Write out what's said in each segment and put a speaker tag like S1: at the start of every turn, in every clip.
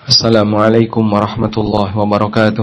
S1: Assalamualaikum warahmatullahi wabarakatuh.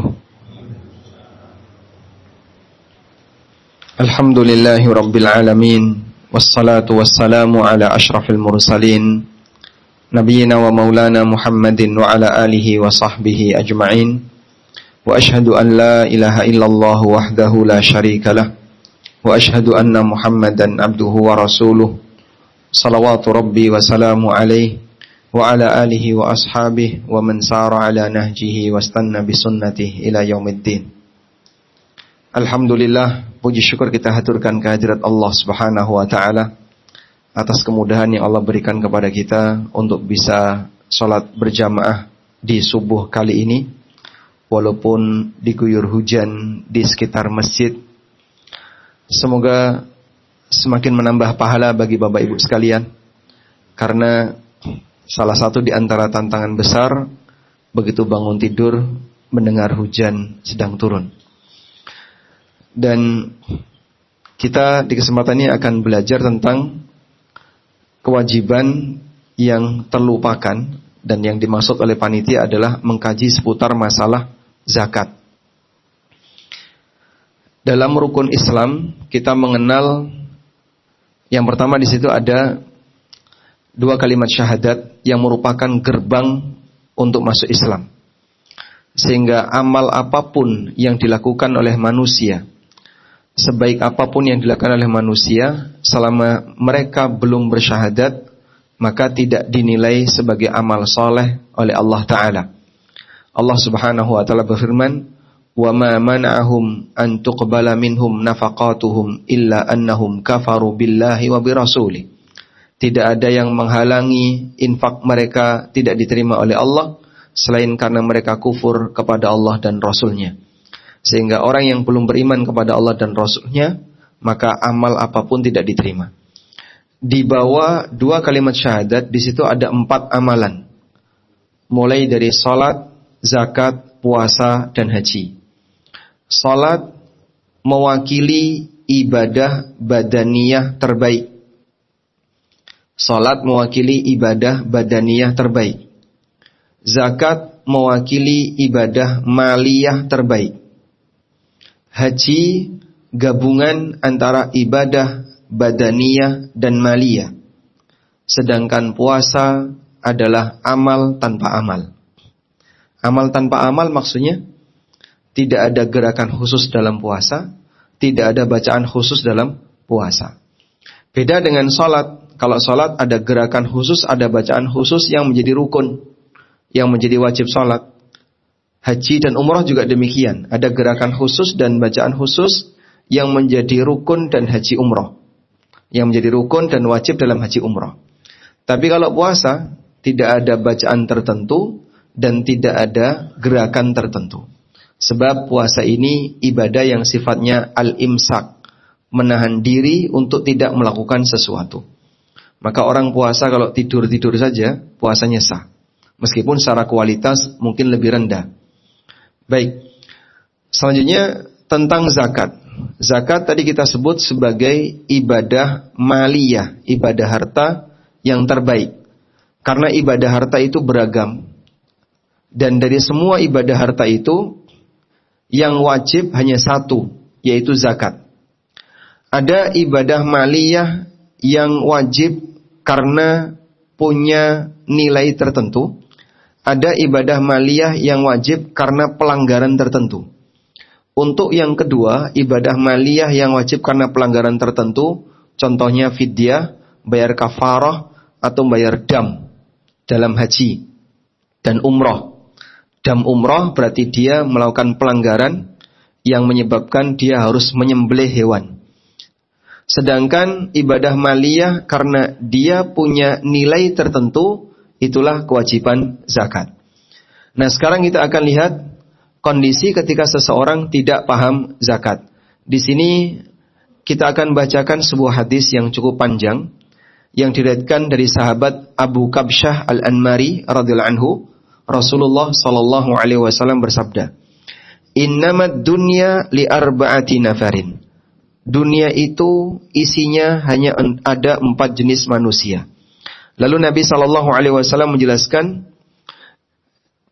S1: Alhamdulillahi rabbil alamin. Wassalatu wassalamu ala ashrafil mursalin, nabiyyina wa maulana Muhammadin wa ala alihi wa sahbihi ajma'in. Wa ashhadu an la ilaha illallah wahdahu la syarika lah. Wa ashhadu anna Muhammadan abduhu wa rasuluh. Salawatu rabbi wa salamu alaihi wa ala alihi wa ashabihi wa man sara ala nahjihi wastanna bisunnatihi ila yaumiddin. Alhamdulillah, puji syukur kita haturkan kehadirat Allah Subhanahu wa taala atas kemudahan yang Allah berikan kepada kita untuk bisa salat berjamaah di subuh kali ini walaupun diguyur hujan di sekitar masjid. Semoga semakin menambah pahala bagi Bapak Ibu sekalian, karena salah satu di antara tantangan besar begitu bangun tidur mendengar hujan sedang turun. Dan kita di kesempatan ini akan belajar tentang kewajiban yang terlupakan, dan yang dimaksud oleh panitia adalah mengkaji seputar masalah zakat. Dalam rukun Islam kita mengenal yang pertama di situ ada dua kalimat syahadat yang merupakan gerbang untuk masuk Islam. Sehingga amal apapun yang dilakukan oleh manusia, sebaik apapun yang dilakukan oleh manusia, selama mereka belum bersyahadat, maka tidak dinilai sebagai amal soleh oleh Allah Ta'ala. Allah Subhanahu wa Ta'ala berfirman, وَمَا مَنَعَهُمْ أَن تُقْبَلَ مِنْهُمْ نَفَقَاتُهُمْ إِلَّا أَنَّهُمْ كَفَرُوا بِاللَّهِ وَبِرَسُولِهِ. Tidak ada yang menghalangi infak mereka tidak diterima oleh Allah selain karena mereka kufur kepada Allah dan Rasulnya. Sehingga orang yang belum beriman kepada Allah dan Rasulnya, maka amal apapun tidak diterima. Di bawah dua kalimat syahadat, di situ ada 4 amalan. Mulai dari salat, zakat, puasa, dan haji. Salat mewakili ibadah badaniyah terbaik. Salat mewakili ibadah badaniyah terbaik. Zakat mewakili ibadah maliyah terbaik. Haji gabungan antara ibadah badaniyah dan maliyah. Sedangkan puasa adalah amal tanpa amal. Amal tanpa amal maksudnya tidak ada gerakan khusus dalam puasa, tidak ada bacaan khusus dalam puasa. Beda dengan salat. Kalau salat ada gerakan khusus, ada bacaan khusus yang menjadi rukun, yang menjadi wajib salat. Haji dan umrah juga demikian, ada gerakan khusus dan bacaan khusus yang menjadi rukun dan haji umrah, yang menjadi rukun dan wajib dalam haji umrah. Tapi kalau puasa tidak ada bacaan tertentu dan tidak ada gerakan tertentu. Sebab puasa ini ibadah yang sifatnya al-imsak, menahan diri untuk tidak melakukan sesuatu. Maka orang puasa kalau tidur-tidur saja, puasanya sah. Meskipun secara kualitas mungkin lebih rendah. Baik, selanjutnya tentang zakat. Zakat tadi kita sebut sebagai ibadah maliyah, ibadah harta yang terbaik. Karena ibadah harta itu beragam. Dan dari semua ibadah harta itu, yang wajib hanya satu, yaitu zakat. Ada ibadah maliyah yang wajib karena punya nilai tertentu. Ada ibadah maliyah yang wajib karena pelanggaran tertentu. Untuk yang kedua, ibadah maliyah yang wajib karena pelanggaran tertentu, contohnya fidyah, bayar kafarah, atau bayar dam dalam haji dan umrah. Dam umrah berarti dia melakukan pelanggaran yang menyebabkan dia harus menyembelih hewan. Sedangkan ibadah maliyah karena dia punya nilai tertentu, itulah kewajiban zakat. Nah, sekarang kita akan lihat kondisi ketika seseorang tidak paham zakat. Di sini kita akan bacakan sebuah hadis yang cukup panjang yang diriwayatkan dari sahabat Abu Kabsyah Al-Anmari radhiyallahu anhu. Rasulullah sallallahu alaihi wasallam bersabda, "Innamad dunya li arba'ati nafarin." Dunia itu isinya hanya ada 4 jenis manusia. Lalu Nabi SAW menjelaskan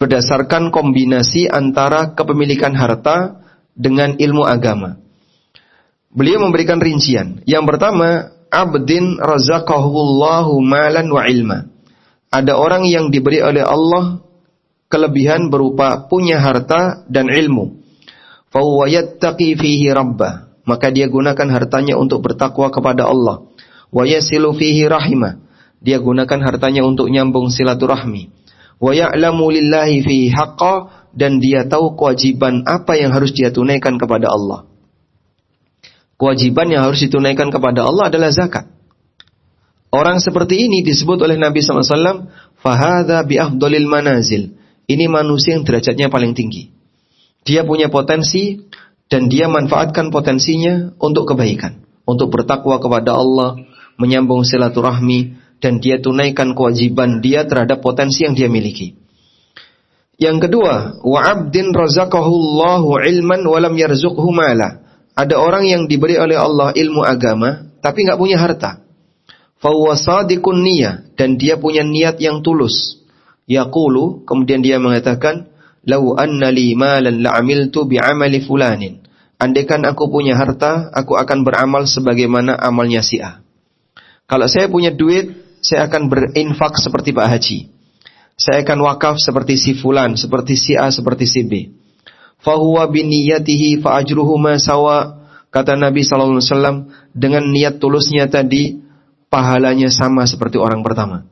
S1: berdasarkan kombinasi antara kepemilikan harta dengan ilmu agama. Beliau memberikan rincian. Yang pertama, abdin razaqahullahu malan wa ilma. Ada orang yang diberi oleh Allah kelebihan berupa punya harta dan ilmu. Fa huwa yattaqi fihi rabbah. Maka dia gunakan hartanya untuk bertakwa kepada Allah. Wa yasilu fihi rahimah. Dia gunakan hartanya untuk nyambung silaturahmi. Wa ya'lamu lillahi fihi haqqa. Dan dia tahu kewajiban apa yang harus dia tunaikan kepada Allah. Kewajiban yang harus ditunaikan kepada Allah adalah zakat. Orang seperti ini disebut oleh Nabi SAW, fahadha bi afdalil manazil. Ini manusia yang derajatnya paling tinggi. Dia punya potensi dan dia manfaatkan potensinya untuk kebaikan, untuk bertakwa kepada Allah, menyambung silaturahmi, dan dia tunaikan kewajiban dia terhadap potensi yang dia miliki. Yang kedua, wa abdin razaqahullahu ilman wa lam yarzuqhu mala. Ada orang yang diberi oleh Allah ilmu agama, tapi nggak punya harta. Fahuwa sadiqun niyah, dan dia punya niat yang tulus. Yaqulu, kemudian dia mengatakan, lau anna li malan la'amiltu bi'amali fulanin. Andaikan aku punya harta, aku akan beramal sebagaimana amalnya si A. Kalau saya punya duit, saya akan berinfak seperti Pak Haji. Saya akan wakaf seperti si fulan, seperti si A, seperti si B. Fahuwa biniyatihi fa'ajruhu ma sawa. Kata Nabi SAW, dengan niat tulusnya tadi, pahalanya sama seperti orang pertama.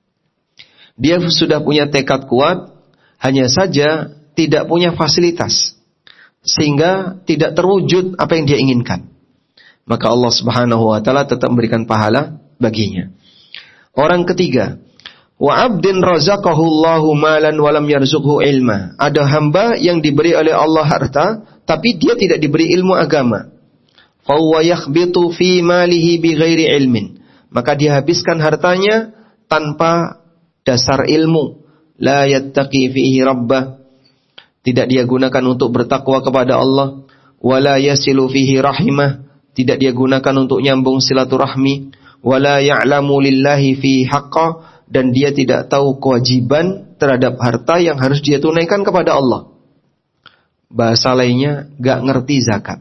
S1: Dia sudah punya tekad kuat, hanya saja tidak punya fasilitas, sehingga tidak terwujud apa yang dia inginkan. Maka Allah Subhanahu wa Ta'ala tetap memberikan pahala baginya. Orang ketiga, wa abdin razaqahullahu malan walam yarzuqhu ilma. Ada hamba yang diberi oleh Allah harta, tapi dia tidak diberi ilmu agama. Fa huwa yakhbitu fi malihi bighairi ilmin. Maka dia habiskan hartanya tanpa dasar ilmu. La yattaqi fihi rabbah. Tidak dia gunakan untuk bertakwa kepada Allah. Wala yasilu fihi rahimah. Tidak dia gunakan untuk nyambung silaturahmi. Wala ya'lamu lillahi fihi haqqa. Dan dia tidak tahu kewajiban terhadap harta yang harus dia tunaikan kepada Allah. Bahasa lainnya, gak ngerti zakat.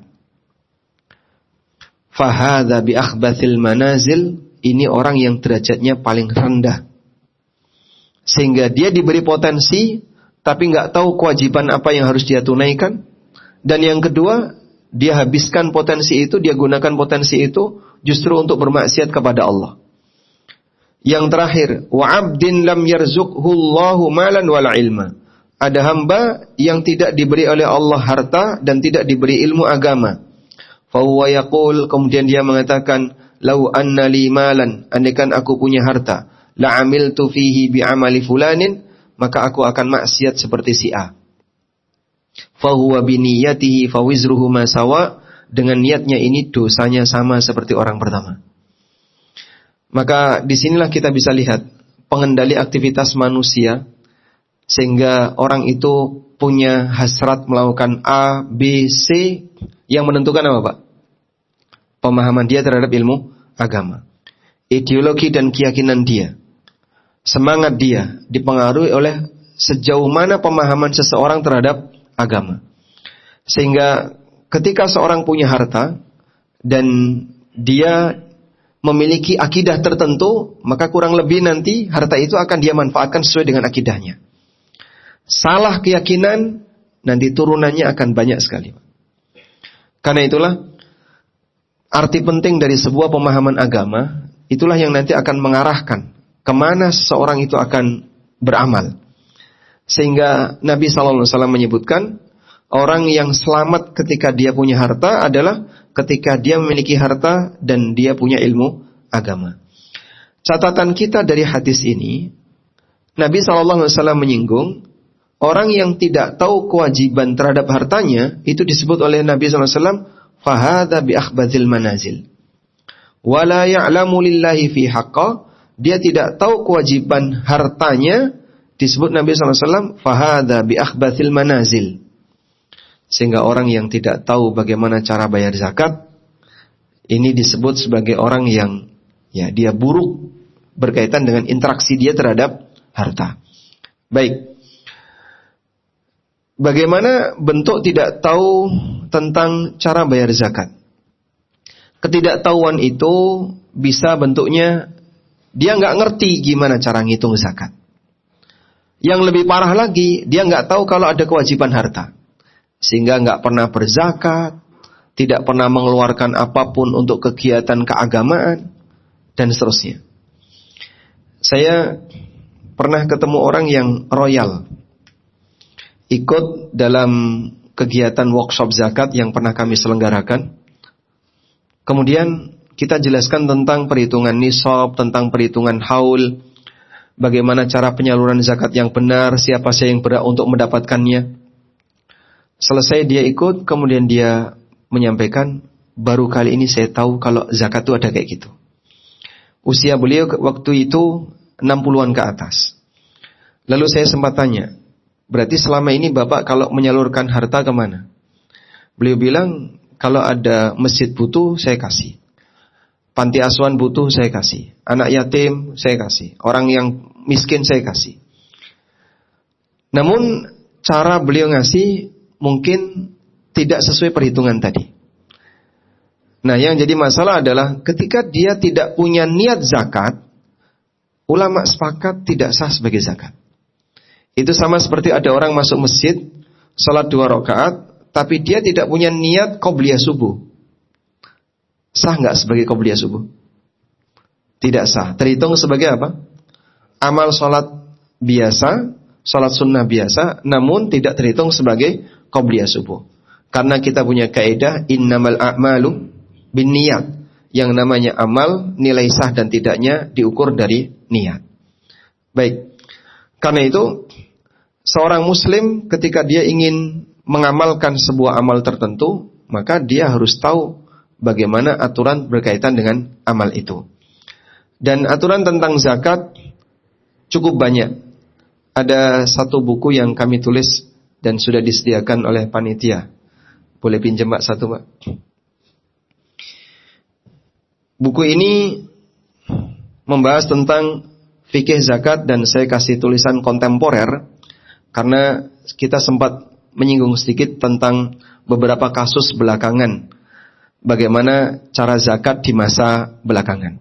S1: Fahadha bi akhbathil manazil. Ini orang yang derajatnya paling rendah. Sehingga dia diberi potensi, tapi gak tahu kewajiban apa yang harus dia tunaikan. Dan yang kedua, dia habiskan potensi itu, dia gunakan potensi itu justru untuk bermaksiat kepada Allah. Yang terakhir, wa abdin lam yarzuqhu Allahu malan wala ilma. Ada hamba yang tidak diberi oleh Allah harta dan tidak diberi ilmu agama. Fa huwa yaqul, kemudian dia mengatakan, lau anna li malan, andaikan aku punya harta, la amiltu fihi bi amali fulanin, maka aku akan maksiat seperti si A. Fa huwa bi niyyatihi fa wizruhu ma sawa. Dengan niatnya ini dosanya sama seperti orang pertama. Maka disinilah kita bisa lihat pengendali aktivitas manusia, sehingga orang itu punya hasrat melakukan A, B, C, yang menentukan apa Pak? Pemahaman dia terhadap ilmu agama. Ideologi dan keyakinan dia, semangat dia dipengaruhi oleh sejauh mana pemahaman seseorang terhadap agama. Sehingga ketika seorang punya harta dan dia memiliki akidah tertentu, maka kurang lebih nanti harta itu akan dia manfaatkan sesuai dengan akidahnya. Salah keyakinan, nanti turunannya akan banyak sekali. Karena itulah arti penting dari sebuah pemahaman agama, itulah yang nanti akan mengarahkan kemana seseorang itu akan beramal. Sehingga Nabi SAW menyebutkan, orang yang selamat ketika dia punya harta adalah ketika dia memiliki harta dan dia punya ilmu agama. Catatan kita dari hadis ini, Nabi SAW menyinggung, orang yang tidak tahu kewajiban terhadap hartanya, itu disebut oleh Nabi SAW, fahadha bi akhbathil manazil. Wala ya'lamu lillahi fi haqqa. Dia tidak tahu kewajiban hartanya, disebut Nabi SAW, fahadha bi akhbathil manazil. Sehingga orang yang tidak tahu bagaimana cara bayar zakat, ini disebut sebagai orang yang dia buruk berkaitan dengan interaksi dia terhadap harta. Baik. Bagaimana bentuk tidak tahu tentang cara bayar zakat? Ketidaktahuan itu bisa bentuknya dia nggak ngerti gimana cara ngitung zakat. Yang lebih parah lagi, dia nggak tahu kalau ada kewajiban harta, sehingga nggak pernah berzakat, tidak pernah mengeluarkan apapun untuk kegiatan keagamaan, dan seterusnya. Saya pernah ketemu orang yang royal, ikut dalam kegiatan workshop zakat yang pernah kami selenggarakan. Kemudian kita jelaskan tentang perhitungan nisab, tentang perhitungan haul, bagaimana cara penyaluran zakat yang benar, siapa saja yang berhak untuk mendapatkannya. Selesai dia ikut, kemudian dia menyampaikan, baru kali ini saya tahu kalau zakat itu ada kayak gitu. Usia beliau waktu itu 60-an ke atas. Lalu saya sempat tanya, berarti selama ini Bapak kalau menyalurkan harta kemana? Beliau bilang, kalau ada masjid butuh, saya kasih. Panti asuhan butuh, saya kasih. Anak yatim, saya kasih. Orang yang miskin, saya kasih. Namun, cara beliau ngasih mungkin tidak sesuai perhitungan tadi. Nah, yang jadi masalah adalah ketika dia tidak punya niat zakat, ulama sepakat tidak sah sebagai zakat. Itu sama seperti ada orang masuk masjid, salat 2 rakaat, tapi dia tidak punya niat qobliyah subuh. Sah nggak sebagai qobliyah subuh? Tidak sah. Terhitung sebagai apa? Amal salat biasa, salat sunnah biasa, namun tidak terhitung sebagai qobliyah subuh. Karena kita punya kaidah innamal a'malu binniyat. Yang namanya amal, nilai sah dan tidaknya diukur dari niat. Baik. Karena itu seorang muslim ketika dia ingin mengamalkan sebuah amal tertentu, maka dia harus tahu bagaimana aturan berkaitan dengan amal itu. Dan aturan tentang zakat cukup banyak. Ada satu buku yang kami tulis dan sudah disediakan oleh panitia. Boleh pinjam Mbak satu Mbak. Buku ini membahas tentang fikih zakat dan saya kasih tulisan kontemporer karena kita sempat menyinggung sedikit tentang beberapa kasus belakangan. Bagaimana cara zakat di masa belakangan.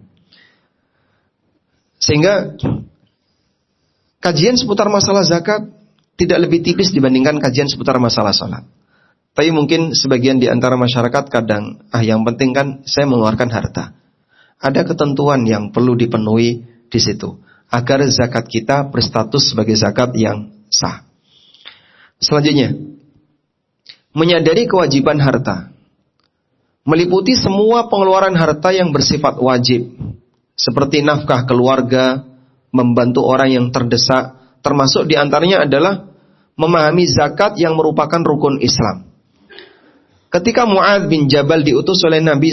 S1: Sehingga kajian seputar masalah zakat tidak lebih tipis dibandingkan kajian seputar masalah salat. Tapi mungkin sebagian di antara masyarakat kadang, yang penting kan saya mengeluarkan harta. Ada ketentuan yang perlu dipenuhi di situ agar zakat kita berstatus sebagai zakat yang sah. Selanjutnya, menyadari kewajiban harta meliputi semua pengeluaran harta yang bersifat wajib, seperti nafkah keluarga, membantu orang yang terdesak, termasuk diantaranya adalah memahami zakat yang merupakan rukun Islam. Ketika Mu'adz bin Jabal diutus oleh Nabi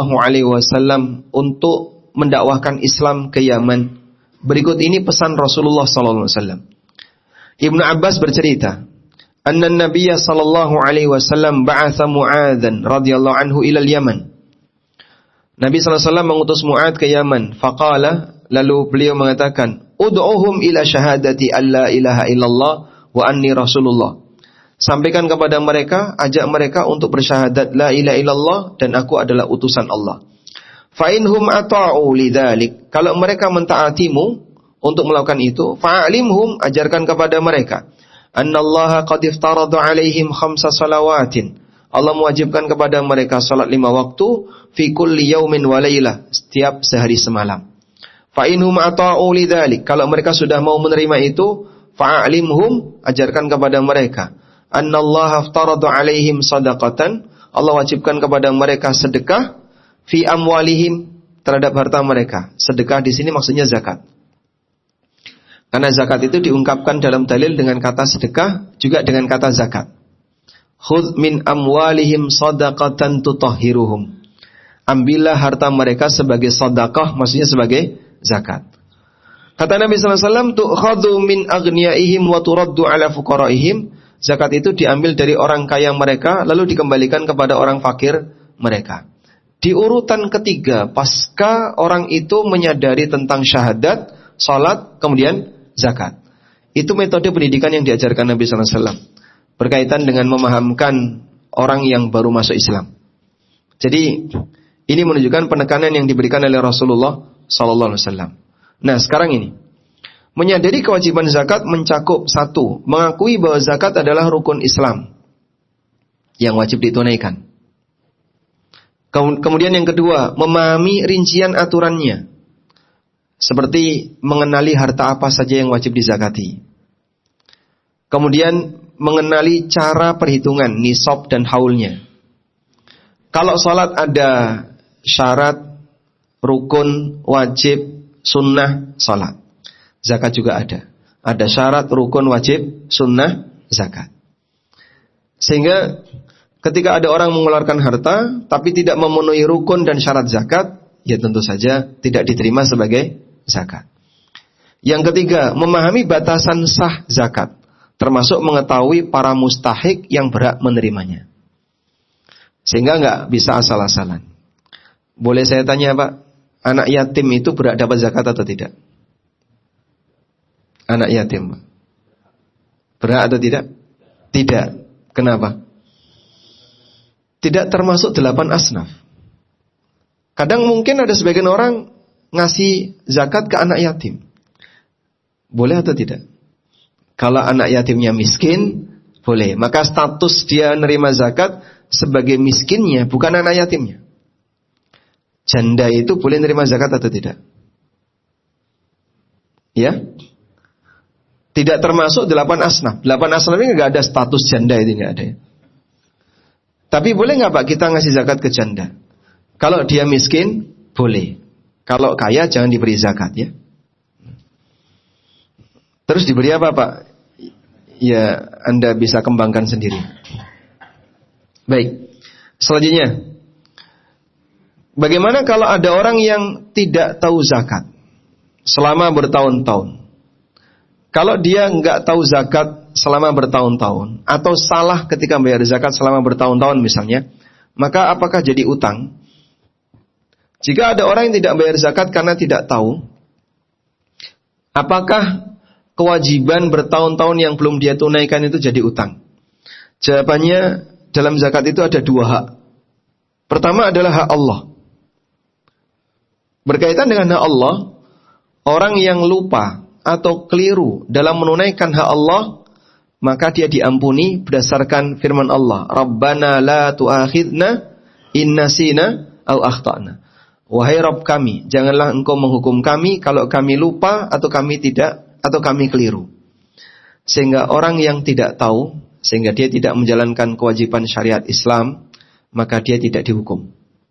S1: SAW untuk mendakwahkan Islam ke Yaman, berikut ini pesan Rasulullah SAW. Ibnu Abbas bercerita, anna Nabiya sallallahu alaihi wasallam ba'atha Mu'adzan radhiyallahu anhu ila al-Yaman. Nabi sallallahu alaihi wasallam mengutus Mu'adz ke Yaman. Faqala, lalu beliau mengatakan, ud'uhum ila syahadati alla ilaha illallah wa anni rasulullah. Sampaikan kepada mereka, ajak mereka untuk bersyahadat la ilaha illallah dan aku adalah utusan Allah. Fa inhum ata'u lidzalik. Kalau mereka mentaatimu untuk melakukan itu, fa'alimhum, ajarkan kepada mereka. Annallaha qad iftarada alaihim 5 salawatin. Allah mewajibkan kepada mereka salat 5 waktu fi kulli yaumin wa lailah, setiap sehari semalam. Fa inhum ata'u lidzalik. Kalau mereka sudah mau menerima itu, fa'alimhum, ajarkan kepada mereka. Annallaha iftarada alaihim sadaqatan. Allah wajibkan kepada mereka sedekah fi amwalihim, terhadap harta mereka. Sedekah di sini maksudnya zakat. Karena zakat itu diungkapkan dalam dalil dengan kata sedekah, juga dengan kata zakat. Khudh min amwalihim sadaqatan tutahhiruhum. Ambillah harta mereka sebagai sedekah, maksudnya sebagai zakat. Kata Nabi SAW, tu'khadhu min aghniyaihim wa turaddu ala fuqaraihim. Zakat itu diambil dari orang kaya mereka, lalu dikembalikan kepada orang fakir mereka. Di urutan ketiga, pasca orang itu menyadari tentang syahadat, salat, kemudian zakat. Itu metode pendidikan yang diajarkan Nabi SAW. berkaitan dengan memahamkan orang yang baru masuk Islam. Jadi ini menunjukkan penekanan yang diberikan oleh Rasulullah sallallahu alaihi wasallam. Nah, sekarang ini menyadari kewajiban zakat mencakup satu, mengakui bahwa zakat adalah rukun Islam yang wajib ditunaikan. Kemudian yang kedua, memahami rincian aturannya. Seperti mengenali harta apa saja yang wajib dizakati. Kemudian mengenali cara perhitungan nisab dan haulnya. Kalau sholat ada syarat, rukun, wajib, sunnah, sholat. Zakat juga ada. Ada syarat, rukun, wajib, sunnah, zakat. Sehingga ketika ada orang mengeluarkan harta tapi tidak memenuhi rukun dan syarat zakat, ya tentu saja tidak diterima sebagai zakat. Yang ketiga, memahami batasan sah zakat, termasuk mengetahui para mustahik yang berhak menerimanya. Sehingga nggak bisa asal-asalan. Boleh saya tanya Pak, anak yatim itu berhak dapat zakat atau tidak? Anak yatim, Pak. Berhak atau tidak? Tidak. Kenapa? Tidak termasuk 8 asnaf. Kadang mungkin ada sebagian orang ngasih zakat ke anak yatim. Boleh atau tidak? Kalau anak yatimnya miskin, boleh. Maka status dia nerima zakat sebagai miskinnya, bukan anak yatimnya. Janda itu boleh nerima zakat atau tidak? Ya? Tidak termasuk 8 asnaf. 8 asnaf ini nggak ada status janda, itu nggak ada. Tapi boleh nggak Pak kita ngasih zakat ke janda? Kalau dia miskin, boleh. Kalau kaya jangan diberi zakat ya. Terus diberi apa Pak? Ya Anda bisa kembangkan sendiri. Baik. Selanjutnya, bagaimana kalau ada orang yang tidak tahu zakat selama bertahun-tahun? Kalau dia nggak tahu zakat selama bertahun-tahun atau salah ketika membayar zakat selama bertahun-tahun misalnya, maka apakah jadi utang? Jika ada orang yang tidak bayar zakat karena tidak tahu, apakah kewajiban bertahun-tahun yang belum dia tunaikan itu jadi utang? Jawabannya, dalam zakat itu ada 2 hak. Pertama adalah hak Allah. Berkaitan dengan hak Allah, orang yang lupa atau keliru dalam menunaikan hak Allah, maka dia diampuni berdasarkan firman Allah, Rabbana la tu'akhidna in nasina au akhtana. Wahai Rabb kami, janganlah engkau menghukum kami kalau kami lupa atau kami keliru. Sehingga orang yang tidak tahu, sehingga dia tidak menjalankan kewajiban syariat Islam, maka dia tidak dihukum.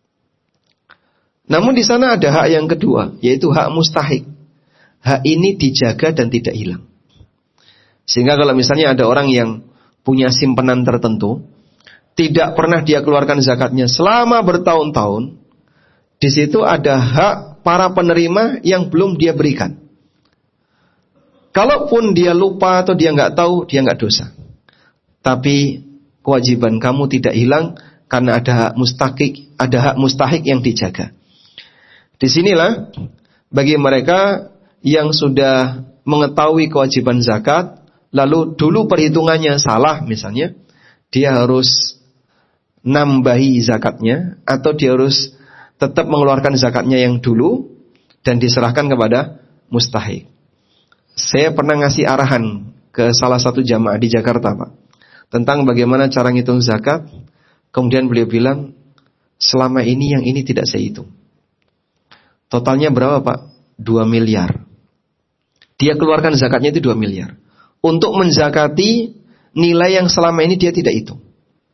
S1: Namun di sana ada hak yang kedua, yaitu hak mustahik. Hak ini dijaga dan tidak hilang. Sehingga kalau misalnya ada orang yang punya simpanan tertentu, tidak pernah dia keluarkan zakatnya selama bertahun-tahun, di situ ada hak para penerima yang belum dia berikan. Kalaupun dia lupa atau dia nggak tahu, dia nggak dosa. Tapi kewajiban kamu tidak hilang karena ada hak mustahik yang dijaga. Disinilah bagi mereka yang sudah mengetahui kewajiban zakat, lalu dulu perhitungannya salah misalnya, dia harus nambahi zakatnya atau dia harus tetap mengeluarkan zakatnya yang dulu dan diserahkan kepada mustahik. Saya pernah ngasih arahan ke salah satu jamaah di Jakarta Pak, tentang bagaimana cara ngitung zakat. Kemudian beliau bilang, selama ini yang ini tidak saya hitung. Totalnya berapa Pak? 2 miliar. Dia keluarkan zakatnya itu 2 miliar. Untuk menzakati nilai yang selama ini dia tidak hitung.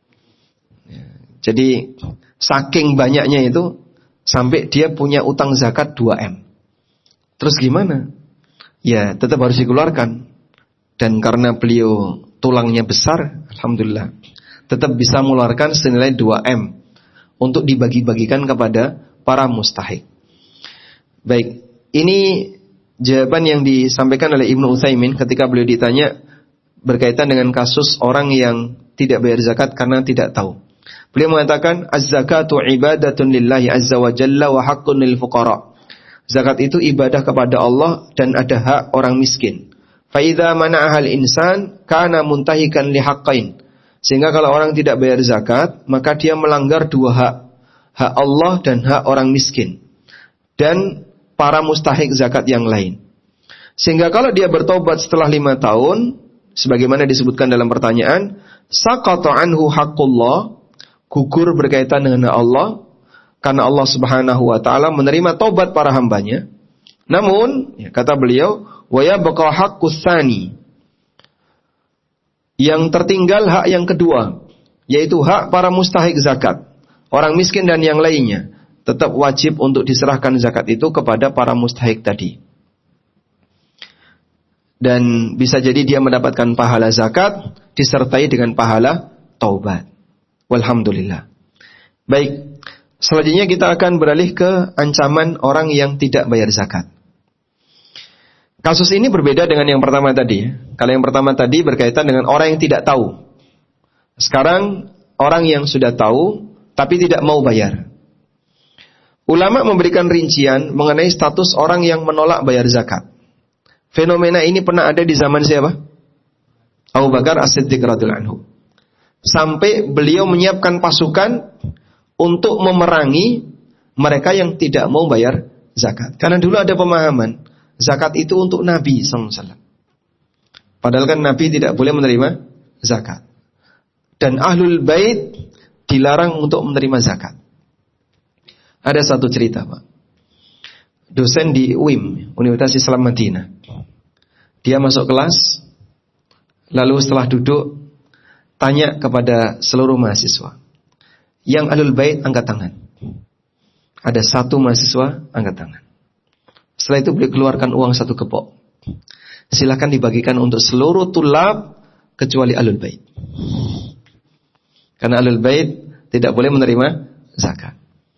S1: Jadi saking banyaknya itu, sampai dia punya utang zakat 2M. Terus gimana? Ya tetap harus dikeluarkan. Dan karena beliau tulangnya besar, alhamdulillah, tetap bisa mengeluarkan senilai 2M untuk dibagi-bagikan kepada para mustahik. Baik, ini jawaban yang disampaikan oleh Ibnu Utsaimin ketika beliau ditanya berkaitan dengan kasus orang yang tidak bayar zakat karena tidak tahu. Beliau mengatakan, az-zakatu ibadatun lillahi azza wa jalla wa haqqun lil fuqara. Zakat itu ibadah kepada Allah dan ada hak orang miskin. Fa idza mana'ahal insan kana muntahikan li haqqain. Sehingga kalau orang tidak bayar zakat, maka dia melanggar dua hak. Hak Allah dan hak orang miskin. Dan para mustahik zakat yang lain. Sehingga kalau dia bertobat setelah 5 tahun, sebagaimana disebutkan dalam pertanyaan, saqata anhu haqqullah, gugur berkaitan dengan Allah, karena Allah Subhanahu wa taala menerima taubat para hambanya. Namun, kata beliau, wa yabqa haqqus tsani. Yang tertinggal hak yang kedua, yaitu hak para mustahik zakat, orang miskin dan yang lainnya, tetap wajib untuk diserahkan zakat itu kepada para mustahik tadi. Dan bisa jadi dia mendapatkan pahala zakat disertai dengan pahala taubat. Walhamdulillah. Baik, selanjutnya kita akan beralih ke ancaman orang yang tidak bayar zakat. Kasus ini berbeda dengan yang pertama tadi. Kalau yang pertama tadi berkaitan dengan orang yang tidak tahu. Sekarang orang yang sudah tahu tapi tidak mau bayar. Ulama memberikan rincian mengenai status orang yang menolak bayar zakat. Fenomena ini pernah ada di zaman siapa? Abu Bakar As-Siddiq radhiyallahu anhu. Sampai beliau menyiapkan pasukan untuk memerangi mereka yang tidak mau bayar zakat. Karena dulu ada pemahaman zakat itu untuk Nabi SAW. Padahal kan Nabi tidak boleh menerima zakat. Dan Ahlul Bait dilarang untuk menerima zakat. Ada satu cerita, Pak. Dosen di UIM, Universitas Islam Madinah. Dia masuk kelas, lalu setelah duduk, tanya kepada seluruh mahasiswa. Yang Ahlul Bait angkat tangan. Ada satu mahasiswa angkat tangan. Setelah itu beliau keluarkan uang 1 kepok. Silakan dibagikan untuk seluruh tulab kecuali Ahlul Bait. Karena Ahlul Bait tidak boleh menerima zakat.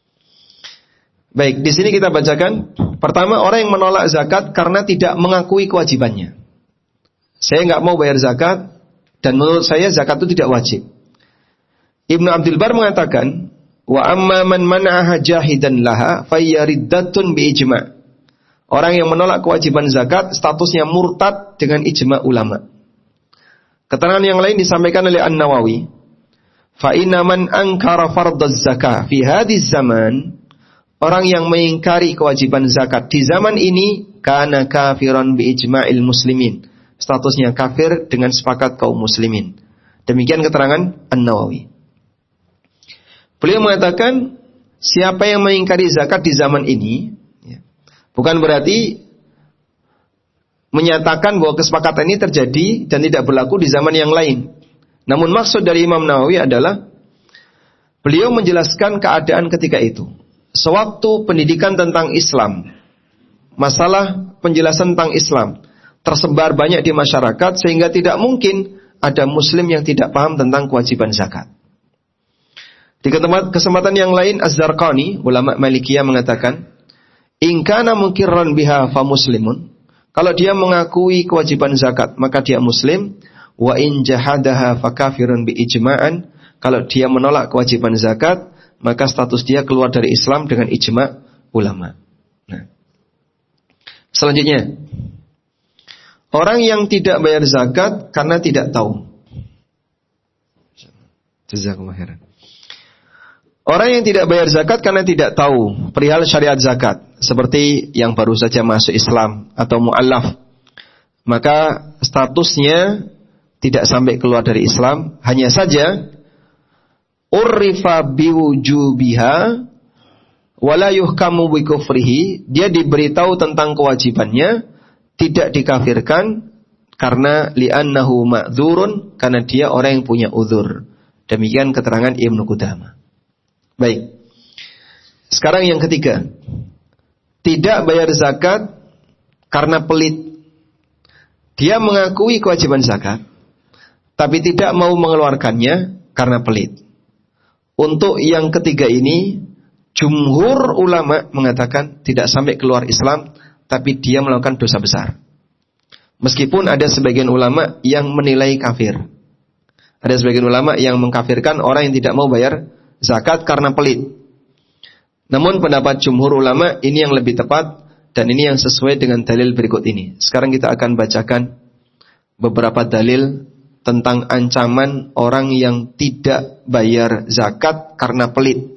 S1: Baik, di sini kita bacakan. Pertama, orang yang menolak zakat karena tidak mengakui kewajibannya. Saya nggak mau bayar zakat, dan menurut saya zakat itu tidak wajib. Ibnu Abdul Bar mengatakan, wa amma man mana'aha jahidan laha fayyariddatun bi ijma'. Orang yang menolak kewajiban zakat statusnya murtad dengan ijma' ulama. Keterangan yang lain disampaikan oleh An-Nawawi. Fa inna man ankara fardaz zakah fi hadhiz zaman, orang yang mengingkari kewajiban zakat di zaman ini kana kafiran bi ijma'il muslimin. Statusnya kafir dengan sepakat kaum muslimin. Demikian keterangan An-Nawawi. Beliau mengatakan siapa yang mengingkari zakat di zaman ini, bukan berarti menyatakan bahwa kesepakatan ini terjadi dan tidak berlaku di zaman yang lain. Namun maksud dari Imam Nawawi adalah beliau menjelaskan keadaan ketika itu. Sewaktu pendidikan tentang Islam, masalah penjelasan tentang Islam tersebar banyak di masyarakat sehingga tidak mungkin ada muslim yang tidak paham tentang kewajiban zakat. Di kesempatan yang lain Az-Zarqani, ulama Malikiyah mengatakan, in kana mungkirran biha fa muslimun. Kalau dia mengakui kewajiban zakat, maka dia muslim. Wa in jahadaha fa kafirun bi ijma'an. Kalau dia menolak kewajiban zakat, maka status dia keluar dari Islam dengan ijma' ulama. Nah. Selanjutnya, orang yang tidak bayar zakat karena tidak tahu. Jazakumullah khairan. Orang yang tidak bayar zakat karena tidak tahu perihal syariat zakat, seperti yang baru saja masuk Islam atau mu'allaf, maka statusnya tidak sampai keluar dari Islam, hanya saja urrifa biwujubiha wala yuhkamu bi kufrihi, dia diberitahu tentang kewajibannya, tidak dikafirkan karena li'annahu ma'dzurun, karena dia orang yang punya uzur. Demikian keterangan Ibnu Qudamah. Baik. Sekarang yang ketiga. Tidak bayar zakat karena pelit. Dia mengakui kewajiban zakat, tapi tidak mau mengeluarkannya karena pelit. Untuk yang ketiga ini, jumhur ulama mengatakan tidak sampai keluar Islam, tapi dia melakukan dosa besar. Meskipun ada sebagian ulama yang menilai kafir. Ada sebagian ulama yang mengkafirkan orang yang tidak mau bayar zakat karena pelit. Namun pendapat jumhur ulama ini yang lebih tepat dan ini yang sesuai dengan dalil berikut ini. Sekarang kita akan bacakan beberapa dalil tentang ancaman orang yang tidak bayar zakat karena pelit.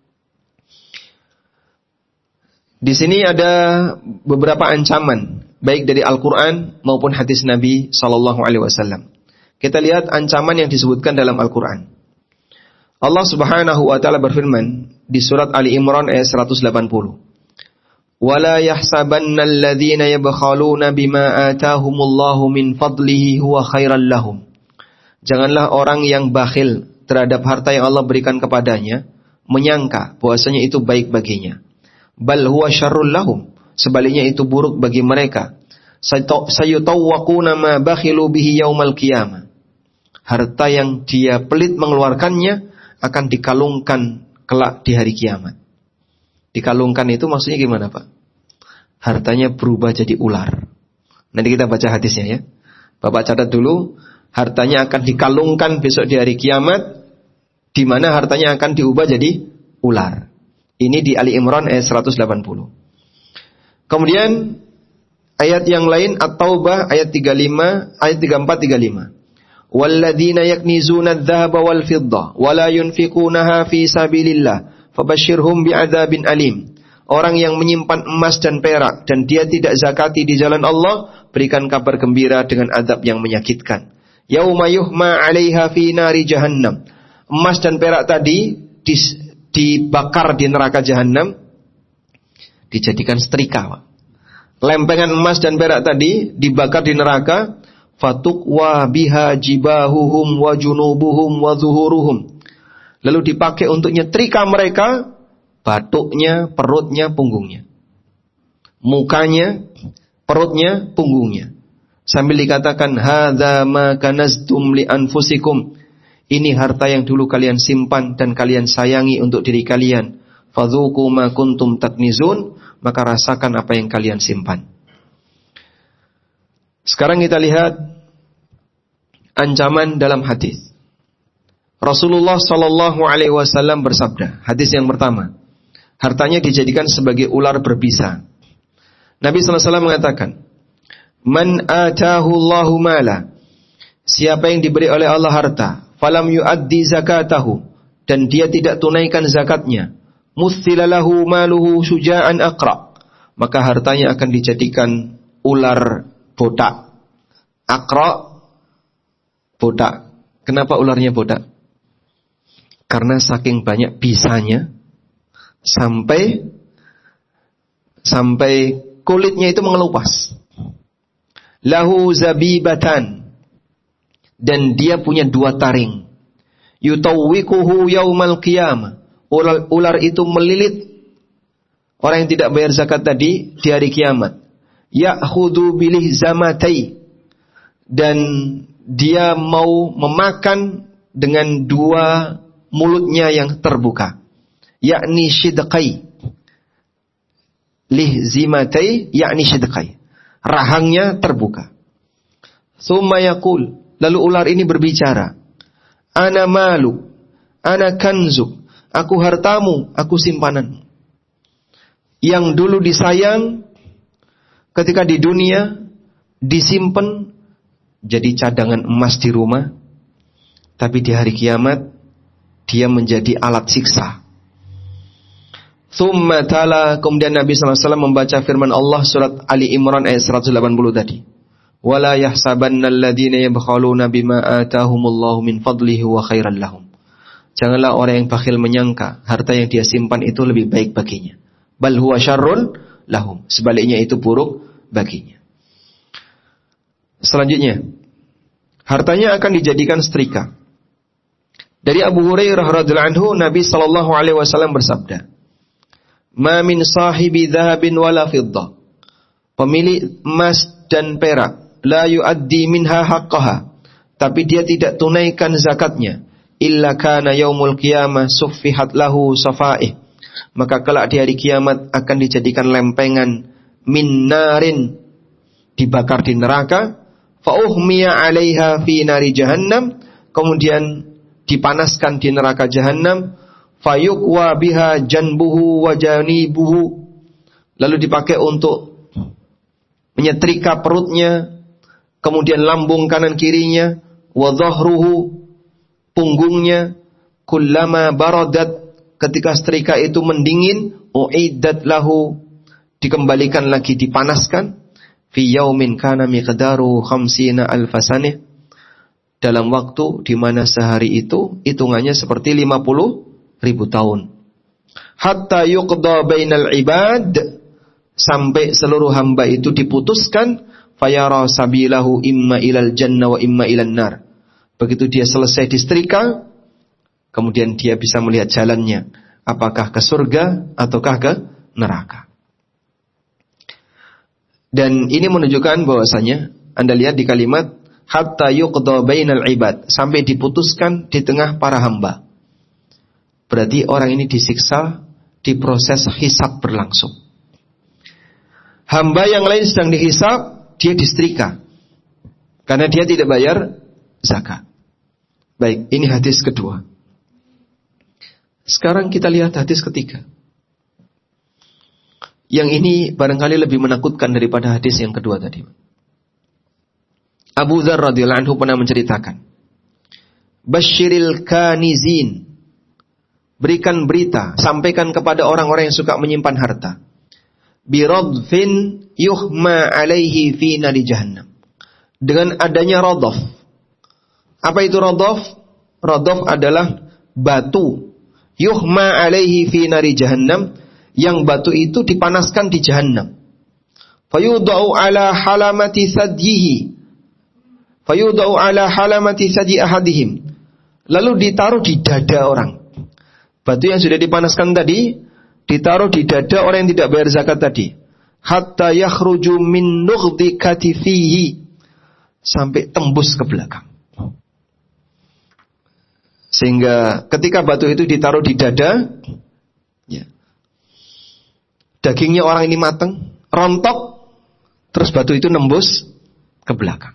S1: Di sini ada beberapa ancaman, baik dari Al-Quran maupun hadis Nabi SAW. Kita lihat ancaman yang disebutkan dalam Al-Quran. Allah Subhanahu wa Ta'ala berfirman di surat Ali Imran ayat 180. وَلَا يَحْسَبَنَّ الَّذِينَ يَبْخَلُونَ بِمَا آتَاهُمُ اللَّهُ مِنْ فَضْلِهِ هُوَ خَيْرًا لَهُمْ. Janganlah orang yang bakhil terhadap harta yang Allah berikan kepadanya menyangka bahwasanya itu baik baginya. Bal huwa syarrul lahum, sebaliknya itu buruk bagi mereka. Sayutawwaquna ma bakhilu bihi yaumal qiyamah. Harta yang dia pelit mengeluarkannya akan dikalungkan kelak di hari kiamat. Dikalungkan itu maksudnya gimana, Pak? Hartanya berubah jadi ular. Nanti kita baca hadisnya ya. Bapak catat dulu, hartanya akan dikalungkan besok di hari kiamat, di mana hartanya akan diubah jadi ular. Ini di Ali Imran ayat 180. Kemudian ayat yang lain At-Taubah ayat 35, ayat 34 35. Walladzina yaknizuna adh-dhahaba wal fiddah wa la yunfiqunaha fi sabilillah fabashshirhum bi'adzabin alim. Orang yang menyimpan emas dan perak dan dia tidak zakati di jalan Allah, berikan kabar gembira dengan azab yang menyakitkan. Yauma yuhma 'alaiha fi nari jahannam. Emas dan perak tadi dibakar di neraka jahanam, dijadikan setrika. Lempengan emas dan perak tadi dibakar di neraka, fatuqwa biha jibahuhum wa junubuhum wa zuhuruhum. Lalu dipakai untuk nyetrika mereka batuknya, perutnya, punggungnya. Mukanya, perutnya, punggungnya. Sambil dikatakan hadza ma kanaztum li anfusikum. Ini harta yang dulu kalian simpan dan kalian sayangi untuk diri kalian. Fadzuqu ma kuntum taknizun, maka rasakan apa yang kalian simpan. Sekarang kita lihat ancaman dalam hadis. Rasulullah sallallahu alaihi wasallam bersabda, hadis yang pertama, hartanya dijadikan sebagai ular berbisa. Nabi sallallahu alaihi wasallam mengatakan, "Man atahu Allahu mala." Siapa yang diberi oleh Allah harta, falam yuaddi zakatahu, dan dia tidak tunaikan zakatnya, muthilalahu maluhu syuja'an aqra, maka hartanya akan dijadikan ular botak. Aqra, botak. Kenapa ularnya botak? Karena saking banyak bisanya sampai kulitnya itu mengelupas. Lahu zabibatan, dan dia punya 2 taring. Yutawwikuhu yaumal qiyamah. Ular itu melilit orang yang tidak bayar zakat tadi di hari kiamat. Ya'khudhu bilih zamatai, dan dia mau memakan dengan 2 mulutnya yang terbuka. Yakni shidqai. Lih zimatai yakni shidqai. Rahangnya terbuka. Tsumma yaqul, lalu ular ini berbicara, ana malu, ana kanzuk, aku hartamu, aku simpananmu. Yang dulu disayang ketika di dunia, disimpan jadi cadangan emas di rumah, tapi di hari kiamat dia menjadi alat siksa. Tsumma tala, kemudian Nabi SAW membaca firman Allah surat Ali Imran ayat 180 tadi. Wala yahsabannal ladzina yabkhaluna bima atahumullahu min fadlihi wa khairan lahum. Janganlah orang yang bakhil menyangka harta yang dia simpan itu lebih baik baginya. Bal huwa syarrul lahum. Sebaliknya itu buruk baginya. Selanjutnya, hartanya akan dijadikan setrika. Dari Abu Hurairah radhiyallahu anhu, Nabi sallallahu alaihi wasallam bersabda, "Ma min sahibi dhahabin wala fiddah." Pemilik emas dan perak, la yuaddi minha haqqaha, tapi dia tidak tunaikan zakatnya, illa kana yaumul qiyamah suffihat lahu safaih, maka kelak di hari kiamat akan dijadikan lempengan min narin, dibakar di neraka, fa uhmiya 'alaiha fi nari jahannam, kemudian dipanaskan di neraka jahanam, fayuqwa biha janbuhu wa janibuhu, lalu dipakai untuk menyetrika perutnya, kemudian lambung kanan kirinya, wa dhahruhu, punggungnya, kullama baradat, ketika setrika itu mendingin, uiddat lahu, dikembalikan lagi, dipanaskan, fi yaumin kana miqdaru 50 alf sanah, dalam waktu di mana sehari itu hitungannya seperti 50.000 tahun. Hatta yuqda bainal ibad, sampai seluruh hamba itu diputuskan, fayara sabilahu imma ilal jannah wa imma ilan nar. Begitu dia selesai disetrika, kemudian dia bisa melihat jalannya, apakah ke surga ataukah ke neraka. Dan ini menunjukkan bahwasanya, Anda lihat di kalimat hatta yuqda bainal ibad, sampai diputuskan di tengah para hamba. Berarti orang ini disiksa, diproses hisab berlangsung. Hamba yang lain sedang dihisab, dia disetrika karena dia tidak bayar zakat. Baik, ini hadis kedua. Sekarang kita lihat hadis ketiga. Yang ini barangkali lebih menakutkan daripada hadis yang kedua tadi. Abu Dzar radhiyallahu anhu pernah menceritakan, Basyiril kanizin, berikan berita, sampaikan kepada orang-orang yang suka menyimpan harta, biradfin yuhma alaihi fi nari jahannam, dengan adanya radaf. Apa itu radaf? Radaf adalah batu, yuhma alaihi fi nari jahannam, yang batu itu dipanaskan di jahannam. Fayudau ala halamati sadyihi, fayudau ala halamati sadyi ahadihim, lalu ditaruh di dada orang. Batu yang sudah dipanaskan tadi ditaruh di dada orang yang tidak bayar zakat tadi. Hatta yakhruju min nughdi katifihi, sampai tembus ke belakang. Sehingga ketika batu itu ditaruh di dada, ya, dagingnya orang ini matang, rontok, terus batu itu nembus ke belakang.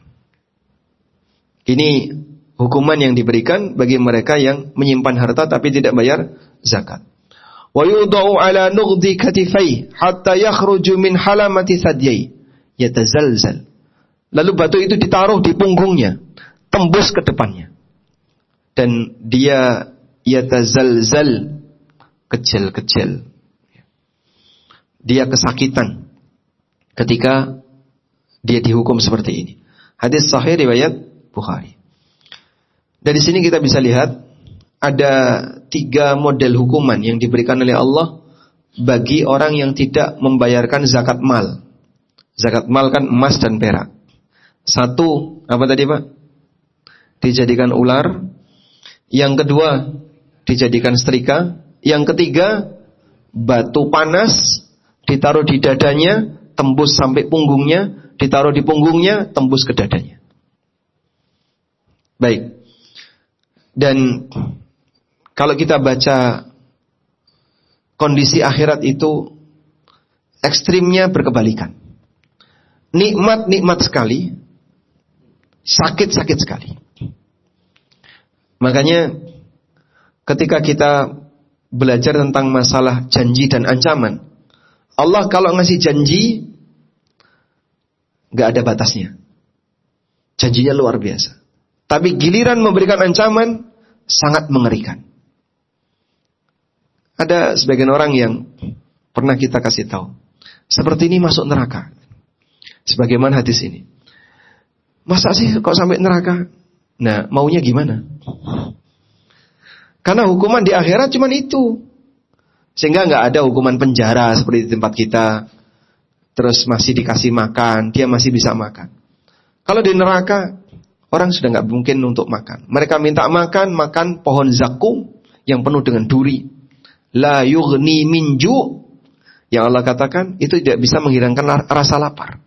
S1: Ini hukuman yang diberikan bagi mereka yang menyimpan harta tapi tidak bayar zakat. Wa yudau ala nughdi katifai hatta yakhruju min halamati sadyai yatazalzal. Lalu batu itu ditaruh di punggungnya, tembus ke depannya, dan dia yatazalzal, kecil-kecil. Dia kesakitan ketika dia dihukum seperti ini. Hadis sahih riwayat Bukhari. Dari sini kita bisa lihat ada 3 model hukuman yang diberikan oleh Allah bagi orang yang tidak membayarkan zakat mal. Zakat mal kan emas dan perak. 1, apa tadi Pak? Dijadikan ular. Yang kedua, dijadikan setrika. Yang ketiga, batu panas ditaruh di dadanya, tembus sampai punggungnya, ditaruh di punggungnya, tembus ke dadanya. Baik. Dan kalau kita baca kondisi akhirat itu ekstrimnya berkebalikan. Nikmat sekali, sakit sekali. Makanya ketika kita belajar tentang masalah janji dan ancaman, Allah kalau ngasih janji gak ada batasnya. Janjinya luar biasa. Tapi giliran memberikan ancaman sangat mengerikan. Ada sebagian orang yang pernah kita kasih tahu, seperti ini masuk neraka. Sebagaimana hadis ini. Masa sih kok sampai neraka? Nah, maunya gimana? Karena hukuman di akhirat cuma itu. Sehingga gak ada hukuman penjara seperti di tempat kita. Terus masih dikasih makan, dia masih bisa makan. Kalau di neraka, orang sudah gak mungkin untuk makan. Mereka minta makan pohon zakum yang penuh dengan duri. La yughni min ju'. Yang Allah katakan itu tidak bisa menghilangkan rasa lapar.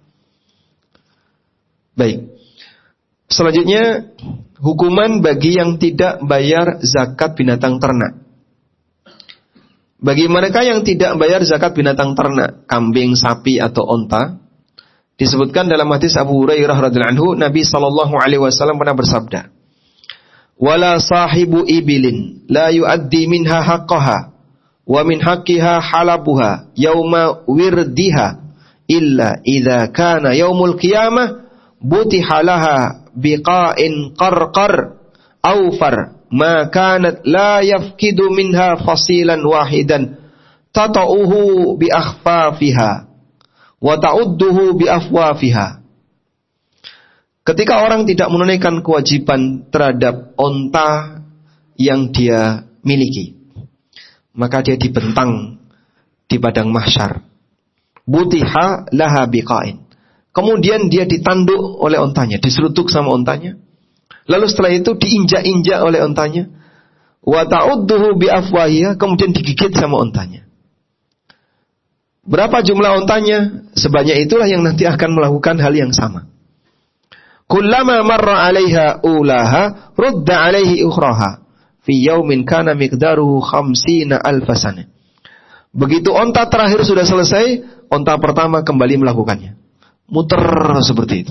S1: Baik. Selanjutnya, hukuman bagi yang tidak bayar zakat binatang ternak. Bagi mereka yang tidak bayar zakat binatang ternak, kambing, sapi atau onta, disebutkan dalam hadis Abu Hurairah radhiyallahu anhu, Nabi sallallahu alaihi wasallam pernah bersabda, "Wala sahibu ibilin la yuaddi minha haqqaha wa min haqqiha halabuha yauma wirdiha illa idza kana yaumul qiyamah butihalaha biqa'in qarqar awfar ma kanat la yafkidu minha fasilan wahidan tata'uhu bi akhfafiha wa ta'udduhu bi afwafiha. Ketika orang tidak menunaikan kewajiban terhadap onta yang dia miliki, maka dia dibentang di padang mahsyar. Butiha laha biqa'in. Kemudian dia ditanduk oleh ontanya, diserutuk sama ontanya. Lalu setelah itu diinjak-injak oleh ontanya. Wa ta'udduhu bi afwahiha, kemudian digigit sama ontanya. Berapa jumlah ontanya? Sebanyak itulah yang nanti akan melakukan hal yang sama. Kullama marra 'alaiha ulaha rudda 'alaihi ukhraha fi yaumin kana miqdaruhu 50,000 sana. Begitu onta terakhir sudah selesai, onta pertama kembali melakukannya. Muter seperti itu.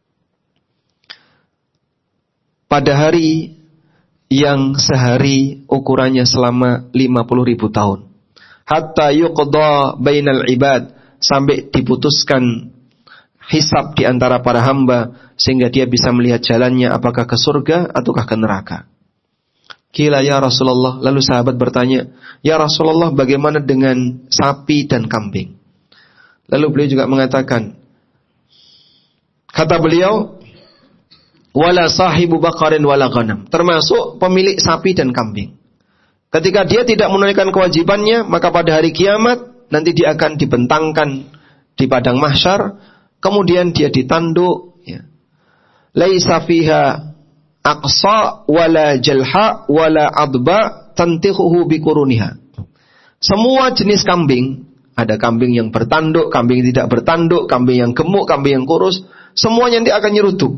S1: Pada hari yang sehari ukurannya selama 50.000 tahun. Hatta yuqda bainal ibad, sampai diputuskan hisab di antara para hamba sehingga dia bisa melihat jalannya apakah ke surga ataukah ke neraka. Qila ya Rasulullah, lalu sahabat bertanya, ya Rasulullah, bagaimana dengan sapi dan kambing? Lalu beliau juga mengatakan, kata beliau, wala sahibu baqarin wala ghanam, termasuk pemilik sapi dan kambing. Ketika dia tidak menunaikan kewajibannya, maka pada hari kiamat nanti dia akan dibentangkan di padang mahsyar, kemudian dia ditanduk, ya. Laisa fiha aqsa wala jalha wala adba tantihuhu biquruniha. Semua jenis kambing, ada kambing yang bertanduk, kambing yang tidak bertanduk, kambing yang gemuk, kambing yang kurus, semuanya nanti akan nyerutuk.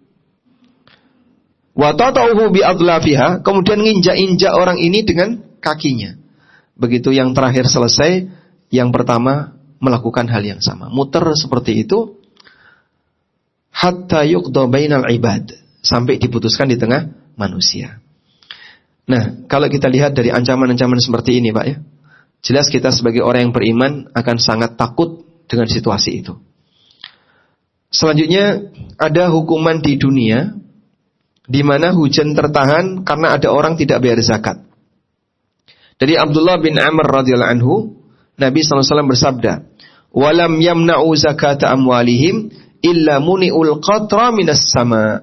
S1: Wa tatauhu bi adlafiha, kemudian nginjak-injak orang ini dengan kakinya. Begitu yang terakhir selesai, yang pertama melakukan hal yang sama. Muter seperti itu hatta yuqda bainal ibad, sampai diputuskan di tengah manusia. Nah, kalau kita lihat dari ancaman-ancaman seperti ini, Pak, ya, jelas kita sebagai orang yang beriman akan sangat takut dengan situasi itu. Selanjutnya ada hukuman di dunia di mana hujan tertahan karena ada orang tidak bayar zakat. Dari Abdullah bin Amr radhiyallahu anhu, Nabi SAW bersabda, "Walam yamna'u zakata amwalihim illa muni'ul qatra minas sama."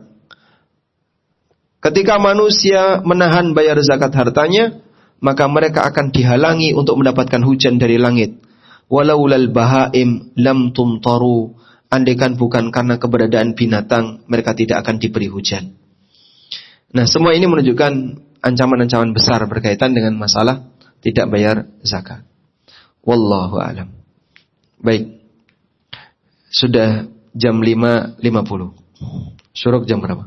S1: Ketika manusia menahan bayar zakat hartanya, maka mereka akan dihalangi untuk mendapatkan hujan dari langit. Walaulal bahaim lam tumtaru, andaikan bukan karena keberadaan binatang, mereka tidak akan diberi hujan. Nah, semua ini menunjukkan ancaman-ancaman besar berkaitan dengan masalah tidak bayar zakat. Wallahu a'lam. Baik. Sudah jam 5.50. Syuruk jam berapa?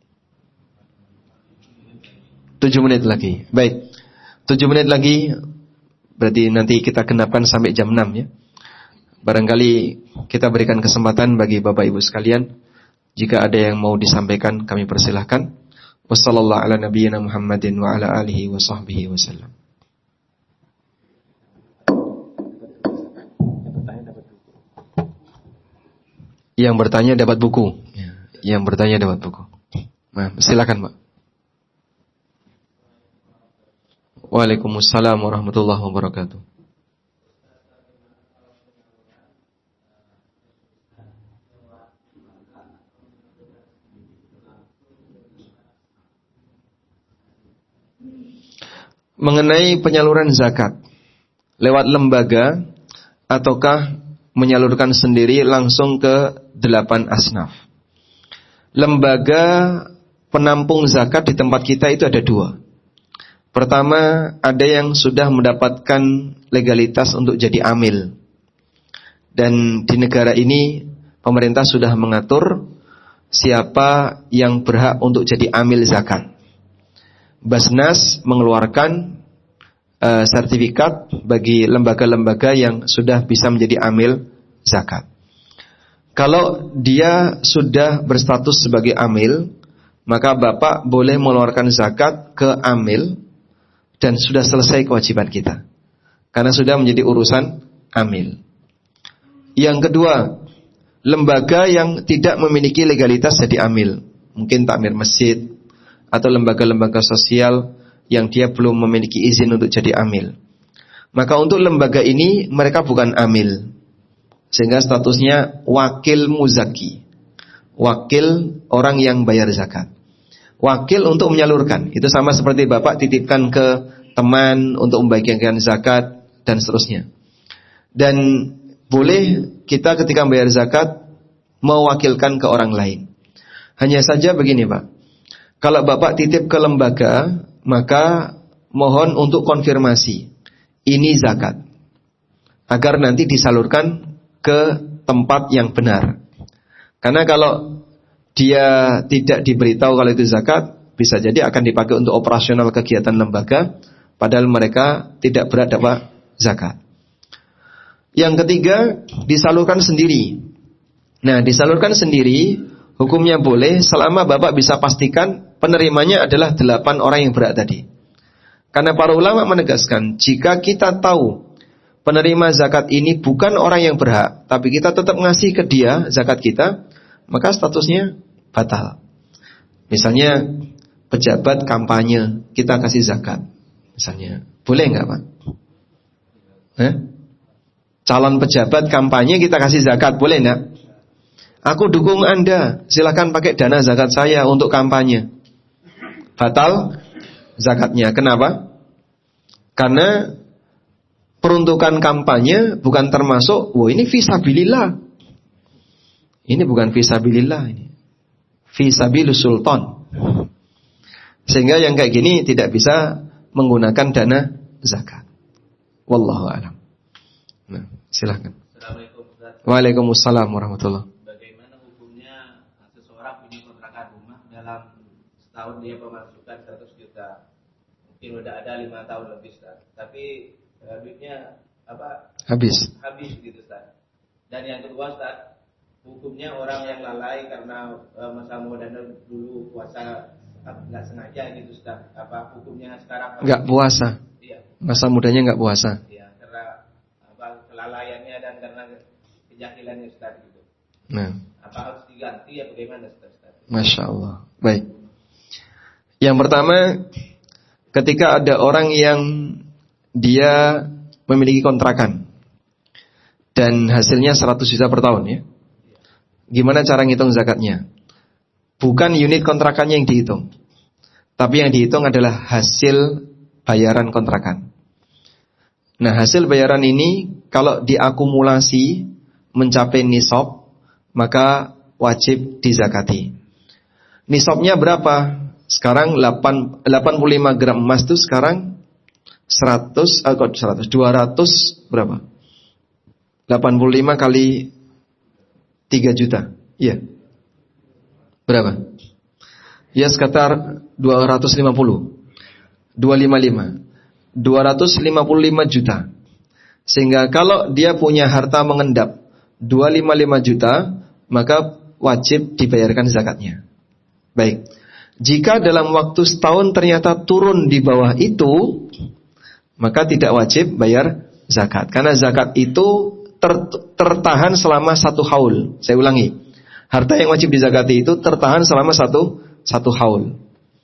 S1: 7 menit lagi. Baik. 7 menit lagi, berarti nanti kita genapkan sampai jam 6, ya. Barangkali kita berikan kesempatan bagi Bapak Ibu sekalian, jika ada yang mau disampaikan kami persilahkan. Wassallallahu ala nabiyyina Muhammadin wa ala alihi wa sahbihi wasallam. Yang bertanya dapat buku. Yang bertanya dapat buku. Nah, silakan, Pak. Waalaikumsalam warahmatullahi wabarakatuh. Mengenai penyaluran zakat lewat lembaga ataukah menyalurkan sendiri langsung ke 8 asnaf. Lembaga penampung zakat di tempat kita itu ada 2. Pertama, ada yang sudah mendapatkan legalitas untuk jadi amil. Dan di negara ini pemerintah sudah mengatur siapa yang berhak untuk jadi amil zakat. Basnas mengeluarkan sertifikat bagi lembaga-lembaga yang sudah bisa menjadi amil zakat. Kalau dia sudah berstatus sebagai amil, maka Bapak boleh mengeluarkan zakat ke amil dan sudah selesai kewajiban kita, karena sudah menjadi urusan amil. Yang kedua, lembaga yang tidak memiliki legalitas jadi amil, mungkin takmir masjid atau lembaga-lembaga sosial yang dia belum memiliki izin untuk jadi amil. Maka untuk lembaga ini mereka bukan amil, sehingga statusnya wakil muzaki, wakil orang yang bayar zakat, wakil untuk menyalurkan. Itu sama seperti bapak titipkan ke teman untuk membagikan zakat dan seterusnya. Dan boleh kita ketika membayar zakat mewakilkan ke orang lain. Hanya saja begini Pak, kalau bapak titip ke lembaga, maka mohon untuk konfirmasi ini zakat, agar nanti disalurkan ke tempat yang benar. Karena kalau dia tidak diberitahu kalau itu zakat, bisa jadi akan dipakai untuk operasional kegiatan lembaga, padahal mereka tidak berat dapat zakat. Yang ketiga, disalurkan sendiri. Nah, disalurkan sendiri hukumnya boleh selama bapak bisa pastikan penerimanya adalah 8 orang yang berat tadi. Karena para ulama menegaskan, jika kita tahu penerima zakat ini bukan orang yang berhak, tapi kita tetap ngasih ke dia zakat kita, maka statusnya batal. Misalnya pejabat kampanye kita kasih zakat, misalnya, boleh nggak Pak? Calon pejabat kampanye kita kasih zakat, boleh nggak? Aku dukung Anda, silakan pakai dana zakat saya untuk kampanye. Batal zakatnya. Kenapa? Karena peruntukan kampanye bukan termasuk, ini fisabilillah. Ini bukan fisabilillah, ini fisabilus sultan. Sehingga yang kayak gini tidak bisa menggunakan dana zakat. Wallahu a'lam. Nah, silakan.
S2: Assalamualaikum Ustaz.
S1: Waalaikumsalam warahmatullahi.
S2: Bagaimana hukumnya seseorang punya kontrakan rumah dalam setahun dia pemasukan 100 juta, mungkin udah ada 5 tahun lebih Ustaz, tapi duitnya habis gitu Ustaz. Dan yang kedua Ustaz, hukumnya orang yang lalai karena masa mudanya dulu puasa nggak sengaja gitu Ustaz, apa hukumnya sekarang?
S1: Nggak puasa.
S2: Iya.
S1: Masa mudanya nggak puasa.
S2: Iya, karena kelalaiannya dan karena kejahilannya Ustaz gitu.
S1: Nah,
S2: apa harus diganti ya bagaimana Ustaz?
S1: Masya Allah. Baik. Yang pertama, ketika ada orang yang dia memiliki kontrakan dan hasilnya 100 juta per tahun ya, gimana cara ngitung zakatnya? Bukan unit kontrakannya yang dihitung, tapi yang dihitung adalah hasil bayaran kontrakan. Nah, hasil bayaran ini kalau diakumulasi mencapai nisab, maka wajib dizakati. Nisabnya berapa? Sekarang 205 gram emas itu sekarang 200 berapa? 85 kali 3 juta. Iya. Berapa? Ya sekitar 255. 255 juta. Sehingga kalau dia punya harta mengendap 255 juta, maka wajib dibayarkan zakatnya. Baik. Jika dalam waktu setahun ternyata turun di bawah itu, maka tidak wajib bayar zakat. Karena zakat itu tertahan selama 1 haul. Saya ulangi. Harta yang wajib dizakati itu tertahan selama satu haul.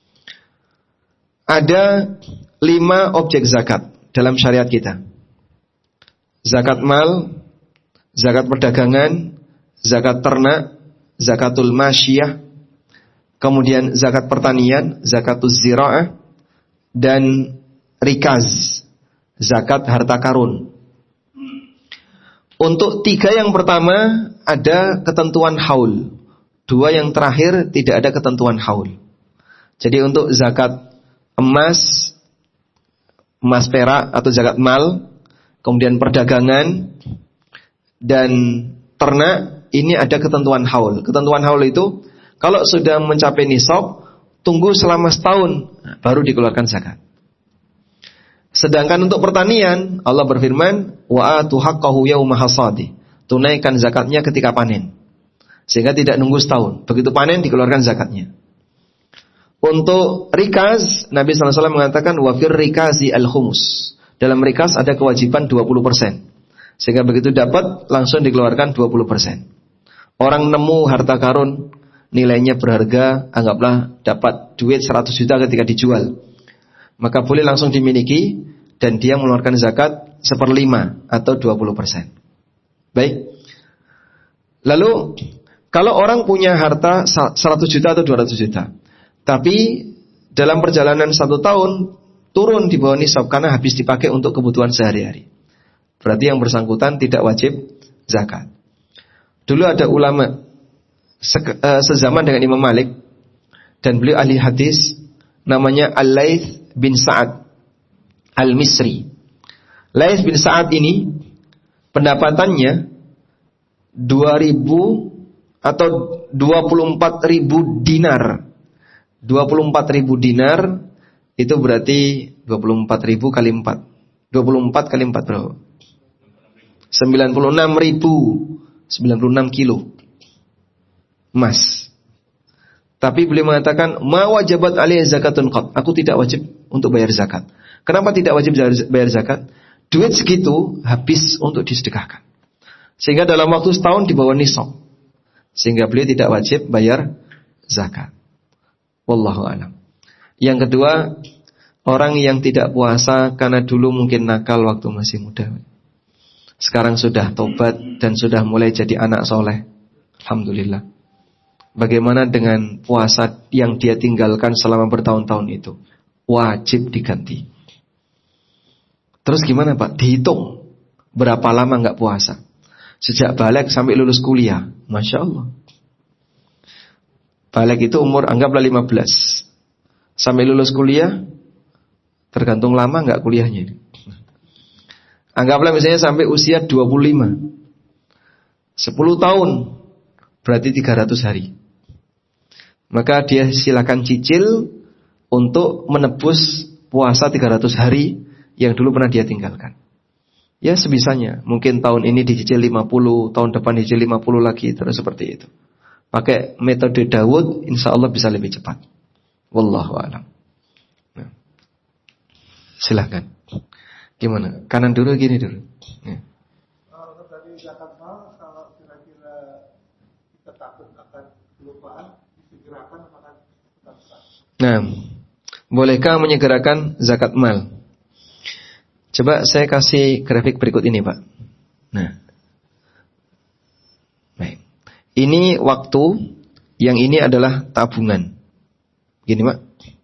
S1: Ada 5 objek zakat dalam syariat kita. Zakat mal, zakat perdagangan, zakat ternak, zakatul masyiyah, kemudian zakat pertanian, zakatuz zira'ah, dan rikaz, zakat harta karun. Untuk 3 yang pertama ada ketentuan haul. 2 yang terakhir tidak ada ketentuan haul. Jadi untuk zakat emas perak atau zakat mal, kemudian perdagangan dan ternak, ini ada ketentuan haul. Ketentuan haul itu kalau sudah mencapai nisab, tunggu selama setahun baru dikeluarkan zakat. Sedangkan untuk pertanian, Allah berfirman, wa atu haqqahu yauma hasadi. Tunaikan zakatnya ketika panen. Sehingga tidak nunggu setahun. Begitu panen dikeluarkan zakatnya. Untuk rikaz, Nabi SAW mengatakan wa fir rikazi al-khumus. Dalam rikaz ada kewajiban 20%. Sehingga begitu dapat langsung dikeluarkan 20%. Orang nemu harta karun, nilainya berharga, anggaplah dapat duit 100 juta ketika dijual. Maka boleh langsung dimiliki dan dia mengeluarkan zakat 1/5 atau 20%. Baik. Lalu kalau orang punya harta 100 juta atau 200 juta, tapi dalam perjalanan 1 tahun turun di bawah nisab karena habis dipakai untuk kebutuhan sehari-hari, berarti yang bersangkutan tidak wajib zakat. Dulu ada ulama sezaman dengan Imam Malik, dan beliau ahli hadis, namanya Al-Laits bin Sa'ad Al-Misri. Laits bin Sa'ad ini pendapatannya 2.000 atau 24.000 dinar. 24.000 dinar itu berarti 24.000 kali 4. 24 kali 4 berapa? 96 kilo emas. Tapi beliau mengatakan, ma wajabat alaihi zakatun qat. Aku tidak wajib untuk bayar zakat. Kenapa tidak wajib bayar zakat? Duit segitu habis untuk disedekahkan. Sehingga dalam waktu setahun di bawah nisab. Sehingga beliau tidak wajib bayar zakat. Wallahu a'lam. Yang kedua, orang yang tidak puasa karena dulu mungkin nakal waktu masih muda. Sekarang sudah tobat dan sudah mulai jadi anak soleh. Alhamdulillah. Bagaimana dengan puasa yang dia tinggalkan selama bertahun-tahun itu? Wajib diganti. Terus gimana Pak? Dihitung berapa lama nggak puasa? Sejak balik sampai lulus kuliah. Masya Allah. Balik itu umur anggaplah 15. Sampai lulus kuliah, tergantung lama nggak kuliahnya. Anggaplah misalnya sampai usia 25. 10 tahun berarti 300 hari. Maka dia silakan cicil untuk menebus puasa 300 hari yang dulu pernah dia tinggalkan. Ya sebisanya. Mungkin tahun ini dicicil 50, tahun depan dicicil 50 lagi, terus seperti itu. Pakai metode Daud, insya Allah bisa lebih cepat. Wallahu a'lam. Nah. Silakan. Gimana? Kanan dulu, gini dulu. Ya.
S3: Kalau tadi zakat mal, kalau kira-kira kita takut akan kelupaan, disegerakan apakah tetap sah?
S1: Nah, bolehkah menyegerakan zakat mal? Coba saya kasih grafik berikut ini, Pak. Nah, baik. Ini waktu, yang ini adalah tabungan. Gini, Pak.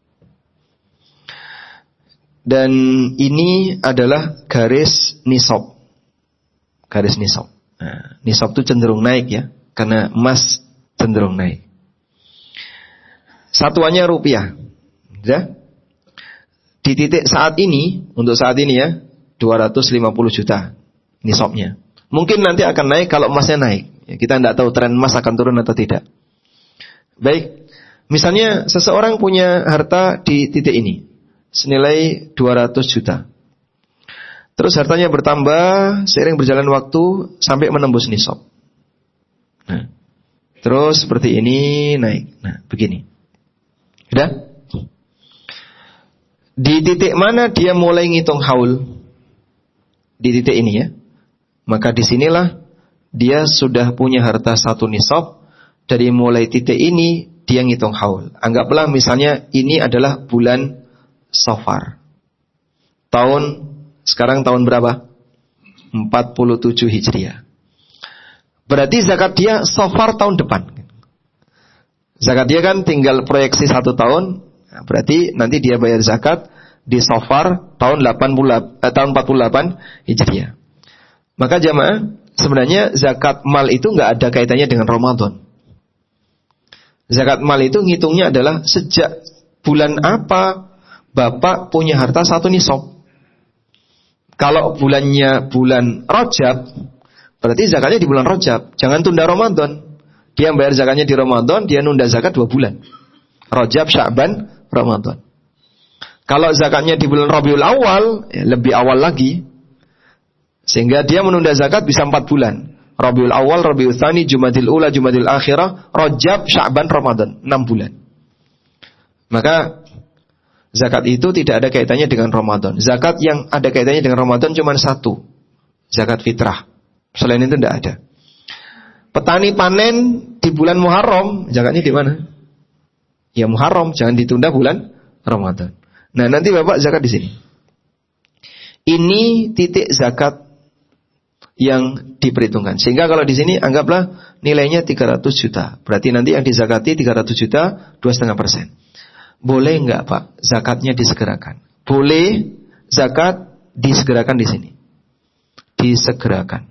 S1: Dan ini adalah garis nisab. Garis nisab. Nah, nisab itu cenderung naik ya, karena emas cenderung naik. Satuannya rupiah. Ya. Di titik saat ini, untuk saat ini ya, 250 juta nisabnya. Mungkin nanti akan naik kalau emasnya naik. Ya, kita tidak tahu tren emas akan turun atau tidak. Baik, misalnya seseorang punya harta di titik ini, senilai 200 juta. Terus hartanya bertambah seiring berjalan waktu sampai menembus nisab. Nah, terus seperti ini naik. Nah, begini. Sudah? Di titik mana dia mulai ngitung haul? Di titik ini ya. Maka disinilah dia sudah punya harta 1 nisab. Dari mulai titik ini dia ngitung haul. Anggaplah misalnya ini adalah bulan Safar. Sekarang tahun berapa? 47 Hijriah. Berarti zakat dia Safar tahun depan. Zakat dia kan tinggal proyeksi 1 tahun. Berarti nanti dia bayar zakat di Safar tahun 48 Hijriah. Maka jamaah, sebenarnya zakat mal itu nggak ada kaitannya dengan Ramadan. Zakat mal itu ngitungnya adalah sejak bulan apa Bapak punya harta 1 nisab. Kalau bulannya bulan Rajab, berarti zakatnya di bulan Rajab. Jangan tunda Ramadan. Dia bayar zakatnya di Ramadan, dia nunda zakat 2 bulan. Rajab, Sya'ban, Ramadan. Kalau zakatnya di bulan Rabiul Awal, ya lebih awal lagi. Sehingga dia menunda zakat bisa 4 bulan. Rabiul Awal, Rabiul Tsani, Jumadil Ula, Jumadil Akhirah, Rajab, Sya'ban, Ramadan. 6 bulan. Maka zakat itu tidak ada kaitannya dengan Ramadan. Zakat yang ada kaitannya dengan Ramadan cuma 1. Zakat fitrah. Selain itu tidak ada. Petani panen di bulan Muharram, zakatnya di mana? Ya Muharram, jangan ditunda bulan Ramadan. Nah, nanti Bapak zakat di sini. Ini titik zakat yang diperhitungkan. Sehingga kalau di sini anggaplah nilainya 300 juta. Berarti nanti yang dizakati 300 juta, 2,5%. Boleh enggak Pak zakatnya disegerakan? Boleh zakat disegerakan di sini. Disegerakan.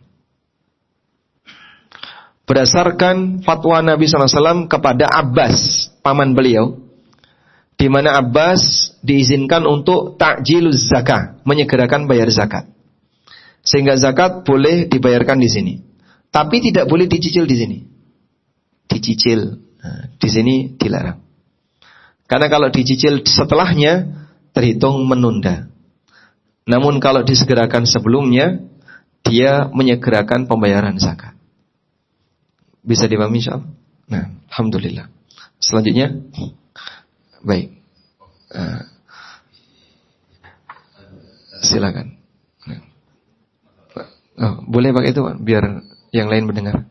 S1: Berdasarkan fatwa Nabi SAW kepada Abbas, paman beliau, di mana Abbas diizinkan untuk ta'jiluz zakah, menyegerakan bayar zakat. Sehingga zakat boleh dibayarkan di sini. Tapi tidak boleh dicicil di sini. Dicicil. Nah, di sini dilarang. Karena kalau dicicil setelahnya terhitung menunda. Namun kalau disegerakan sebelumnya, dia menyegerakan pembayaran zakat. Bisa dipahami insyaallah? Nah, alhamdulillah. Selanjutnya, baik. Silakan. Oh, boleh pakai itu biar yang lain mendengar.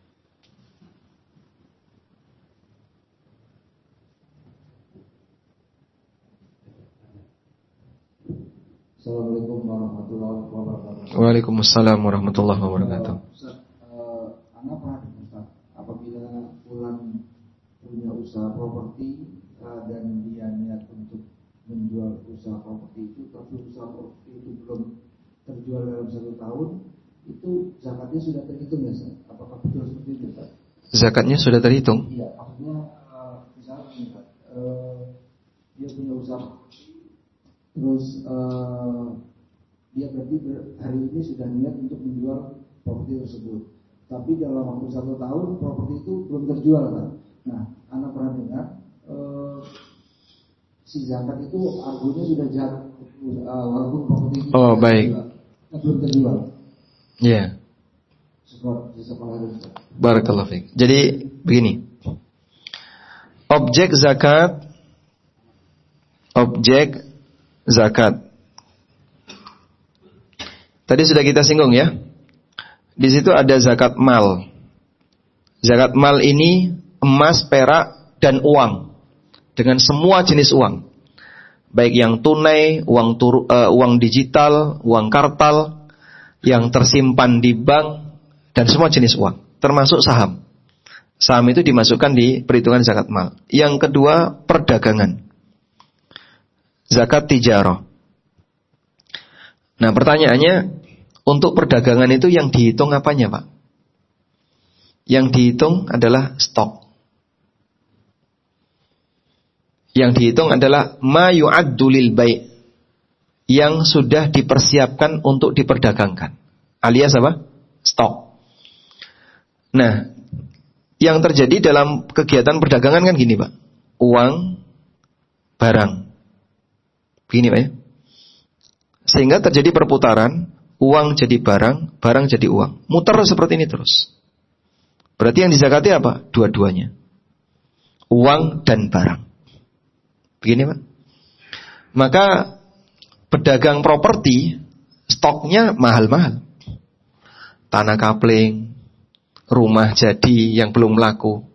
S4: Assalamualaikum warahmatullahi wabarakatuh.
S1: Waalaikumsalam warahmatullahi wabarakatuh.
S4: Anak pernah Ustaz, apabila pulang punya usaha properti dan dia niat untuk menjual usaha properti itu, tapi usaha properti itu belum terjual dalam 1 tahun, itu zakatnya sudah terhitung ya Ustaz? Apakah betul seperti itu Ustaz?
S1: Zakatnya sudah terhitung?
S4: Iya, maksudnya misalnya Ustaz, dia punya usaha terus dia berarti hari ini sudah niat untuk menjual properti tersebut, tapi dalam waktu 1 tahun properti itu belum terjual kan? Nah, anak pernah dengar si zakat itu argonya sudah jatuh walaupun properti itu
S1: baik.
S4: Belum terjual.
S1: Iya. Barakallahu fiik. Jadi begini. Objek zakat tadi sudah kita singgung ya. Di situ ada zakat mal. Zakat mal ini emas, perak, dan uang. Dengan semua jenis uang. Baik yang tunai, uang digital, uang kartal, yang tersimpan di bank, dan semua jenis uang. Termasuk saham. Saham itu dimasukkan di perhitungan zakat mal. Yang kedua, perdagangan. Zakat tijarah. Nah pertanyaannya, untuk perdagangan itu yang dihitung apanya Pak? Yang dihitung adalah stok. Yang dihitung adalah ma yu'addu lil bai', yang sudah dipersiapkan untuk diperdagangkan. Alias apa? Stok. Nah, yang terjadi dalam kegiatan perdagangan kan gini Pak. Uang, barang. Begini Pak ya. Sehingga terjadi perputaran, uang jadi barang, barang jadi uang. Muter seperti ini terus. Berarti yang dizakati apa? Dua-duanya. Uang dan barang. Begini Pak. Maka pedagang properti stoknya mahal-mahal. Tanah kapling, rumah jadi yang belum laku.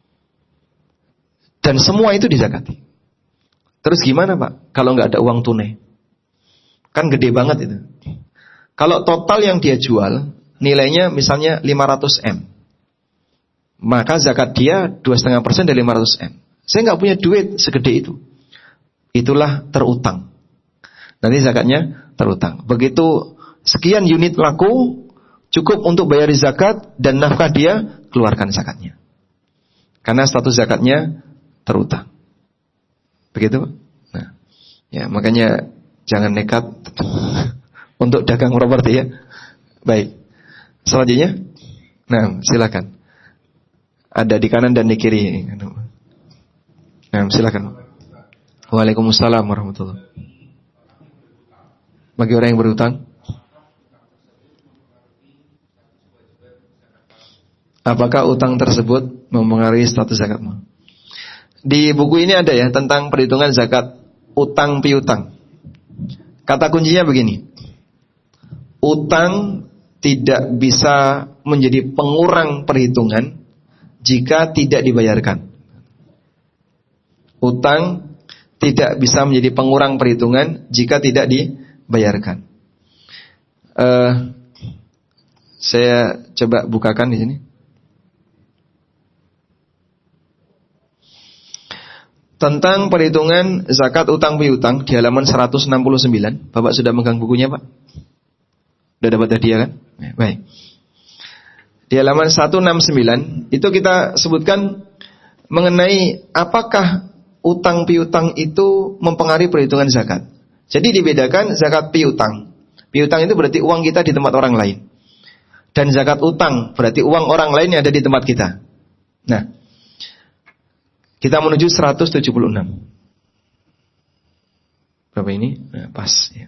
S1: Dan semua itu dizakati. Terus gimana Pak? Kalau nggak ada uang tunai? Kan gede banget itu. Kalau total yang dia jual nilainya misalnya 500 M, maka zakat dia 2,5% dari 500 M. Saya nggak punya duit segede itu. Itulah terutang. Nanti zakatnya terutang. Begitu sekian unit laku, cukup untuk bayar zakat dan nafkah dia, keluarkan zakatnya. Karena status zakatnya terutang. Begitu? Nah, ya makanya jangan nekat untuk dagang properti ya. Baik. Selanjutnya, nah silakan. Ada di kanan dan di kiri. Nah silakan. Waalaikumsalam warahmatullahi. Bagi orang yang berhutang, apakah utang tersebut mempengaruhi status zakatmu? Di buku ini ada ya tentang perhitungan zakat utang piutang. Kata kuncinya begini. Utang tidak bisa menjadi pengurang perhitungan jika tidak dibayarkan. Utang tidak bisa menjadi pengurang perhitungan jika tidak dibayarkan. Saya coba bukakan di sini. Tentang perhitungan zakat utang piutang di halaman 169. Bapak sudah megang bukunya, Pak? Sudah dapat hadiah kan? Baik. Di halaman 169 itu kita sebutkan mengenai apakah utang piutang itu mempengaruhi perhitungan zakat. Jadi dibedakan zakat piutang. Piutang itu berarti uang kita di tempat orang lain. Dan zakat utang berarti uang orang lain yang ada di tempat kita. Nah, kita menuju 176. Berapa ini? Nah, pas ya.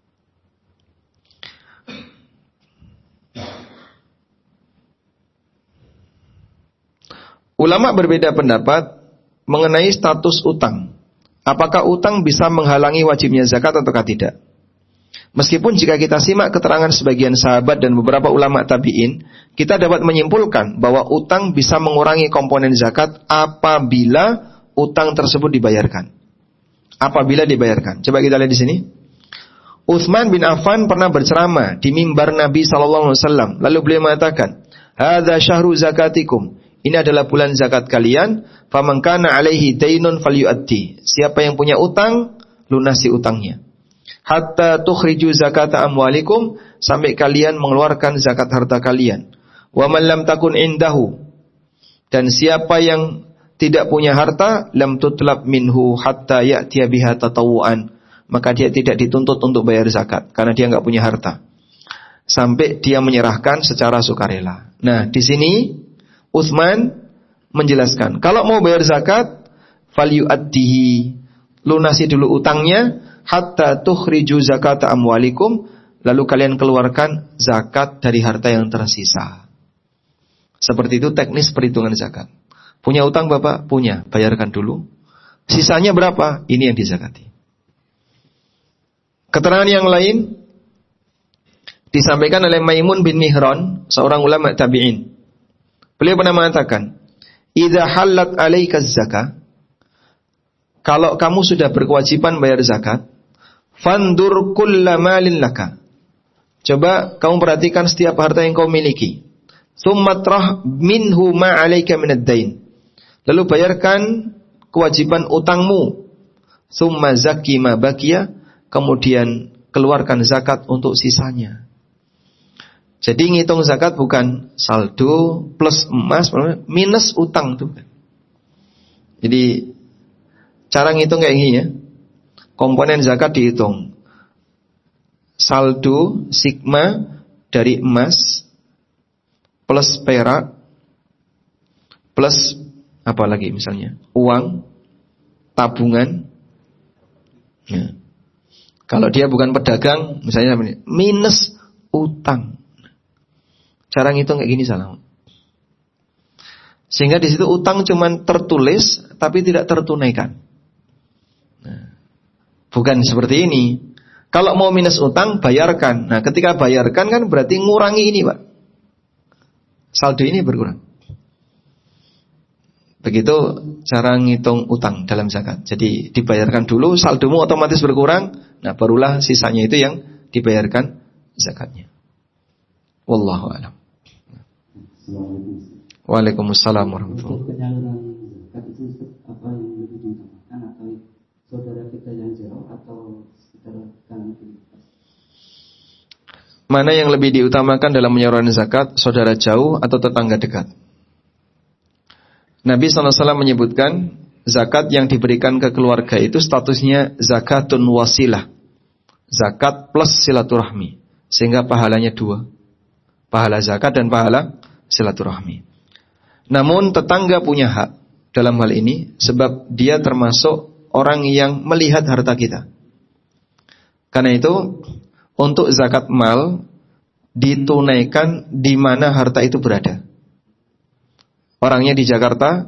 S1: Ulama berbeda pendapat mengenai status utang. Apakah utang bisa menghalangi wajibnya zakat ataukah tidak? Meskipun jika kita simak keterangan sebagian sahabat dan beberapa ulama tabi'in, kita dapat menyimpulkan bahwa utang bisa mengurangi komponen zakat apabila utang tersebut dibayarkan. Apabila dibayarkan. Coba kita lihat di sini. Utsman bin Affan pernah berceramah di mimbar Nabi SAW. Lalu beliau mengatakan, "Hadza syahru zakatikum." Ini adalah bulan zakat kalian. Faman kana alaihi dainun falyu'addi. Siapa yang punya utang, lunasi utangnya. Hatta tukhriju zakata amwalikum, sampai kalian mengeluarkan zakat harta kalian. Wa man lam takun indahu, dan siapa yang tidak punya harta, lam tutlab minhu hatta ya'tiya biha tatawuan, maka dia tidak dituntut untuk bayar zakat karena dia enggak punya harta. Sampai dia menyerahkan secara sukarela. Nah, di sini Utsman menjelaskan, kalau mau bayar zakat, falyu'addihi, lunasi dulu utangnya, hatta tukhriju zakata amwalikum, lalu kalian keluarkan zakat dari harta yang tersisa. Seperti itu teknis perhitungan zakat. Punya utang Bapak? Punya, bayarkan dulu. Sisanya berapa? Ini yang dizakati. Keterangan yang lain disampaikan oleh Maimun bin Mihran, seorang ulama tabi'in. Beliau pernah mengatakan, "Idza halat 'alaika zakah," kalau kamu sudah berkewajiban bayar zakat, fandur kulla malin laka. Coba kamu perhatikan setiap harta yang kau miliki. Tsummatrah minhu ma 'alaika minad dain. Lalu bayarkan kewajiban utangmu. Tsumma zakki ma baqiya, kemudian keluarkan zakat untuk sisanya. Jadi ngitung zakat bukan saldo plus emas minus utang tuh. Jadi cara ngitung kayak gini ya. Komponen zakat dihitung. Saldo sigma dari emas plus perak plus apa lagi misalnya? Uang, tabungan. Ya. Kalau dia bukan pedagang, misalnya minus utang. Cara ngitung kayak gini salah. Sehingga di situ utang cuman tertulis tapi tidak tertunaikan. Nah, bukan seperti ini. Kalau mau minus utang, bayarkan. Nah, ketika bayarkan kan berarti ngurangi ini, Pak. Saldo ini berkurang. Begitu cara ngitung utang dalam zakat. Jadi dibayarkan dulu, saldomu otomatis berkurang. Nah, barulah sisanya itu yang dibayarkan zakatnya. Wallahu a'lam. Waalaikumsalam warahmatullahi wabarakatuh.
S5: Penyaluran zakat itu apa yang lebih diutamakan, atau saudara kita yang jauh atau saudara kalangan kita?
S1: Mana yang lebih diutamakan dalam penyaluran zakat, saudara jauh atau tetangga dekat? Nabi SAW menyebutkan zakat yang diberikan ke keluarga itu statusnya zakatun wasilah, zakat plus silaturahmi, sehingga pahalanya dua, pahala zakat dan pahala silaturahmi. Namun tetangga punya hak dalam hal ini, sebab dia termasuk orang yang melihat harta kita. Karena itu untuk zakat mal ditunaikan di mana harta itu berada. Orangnya di Jakarta,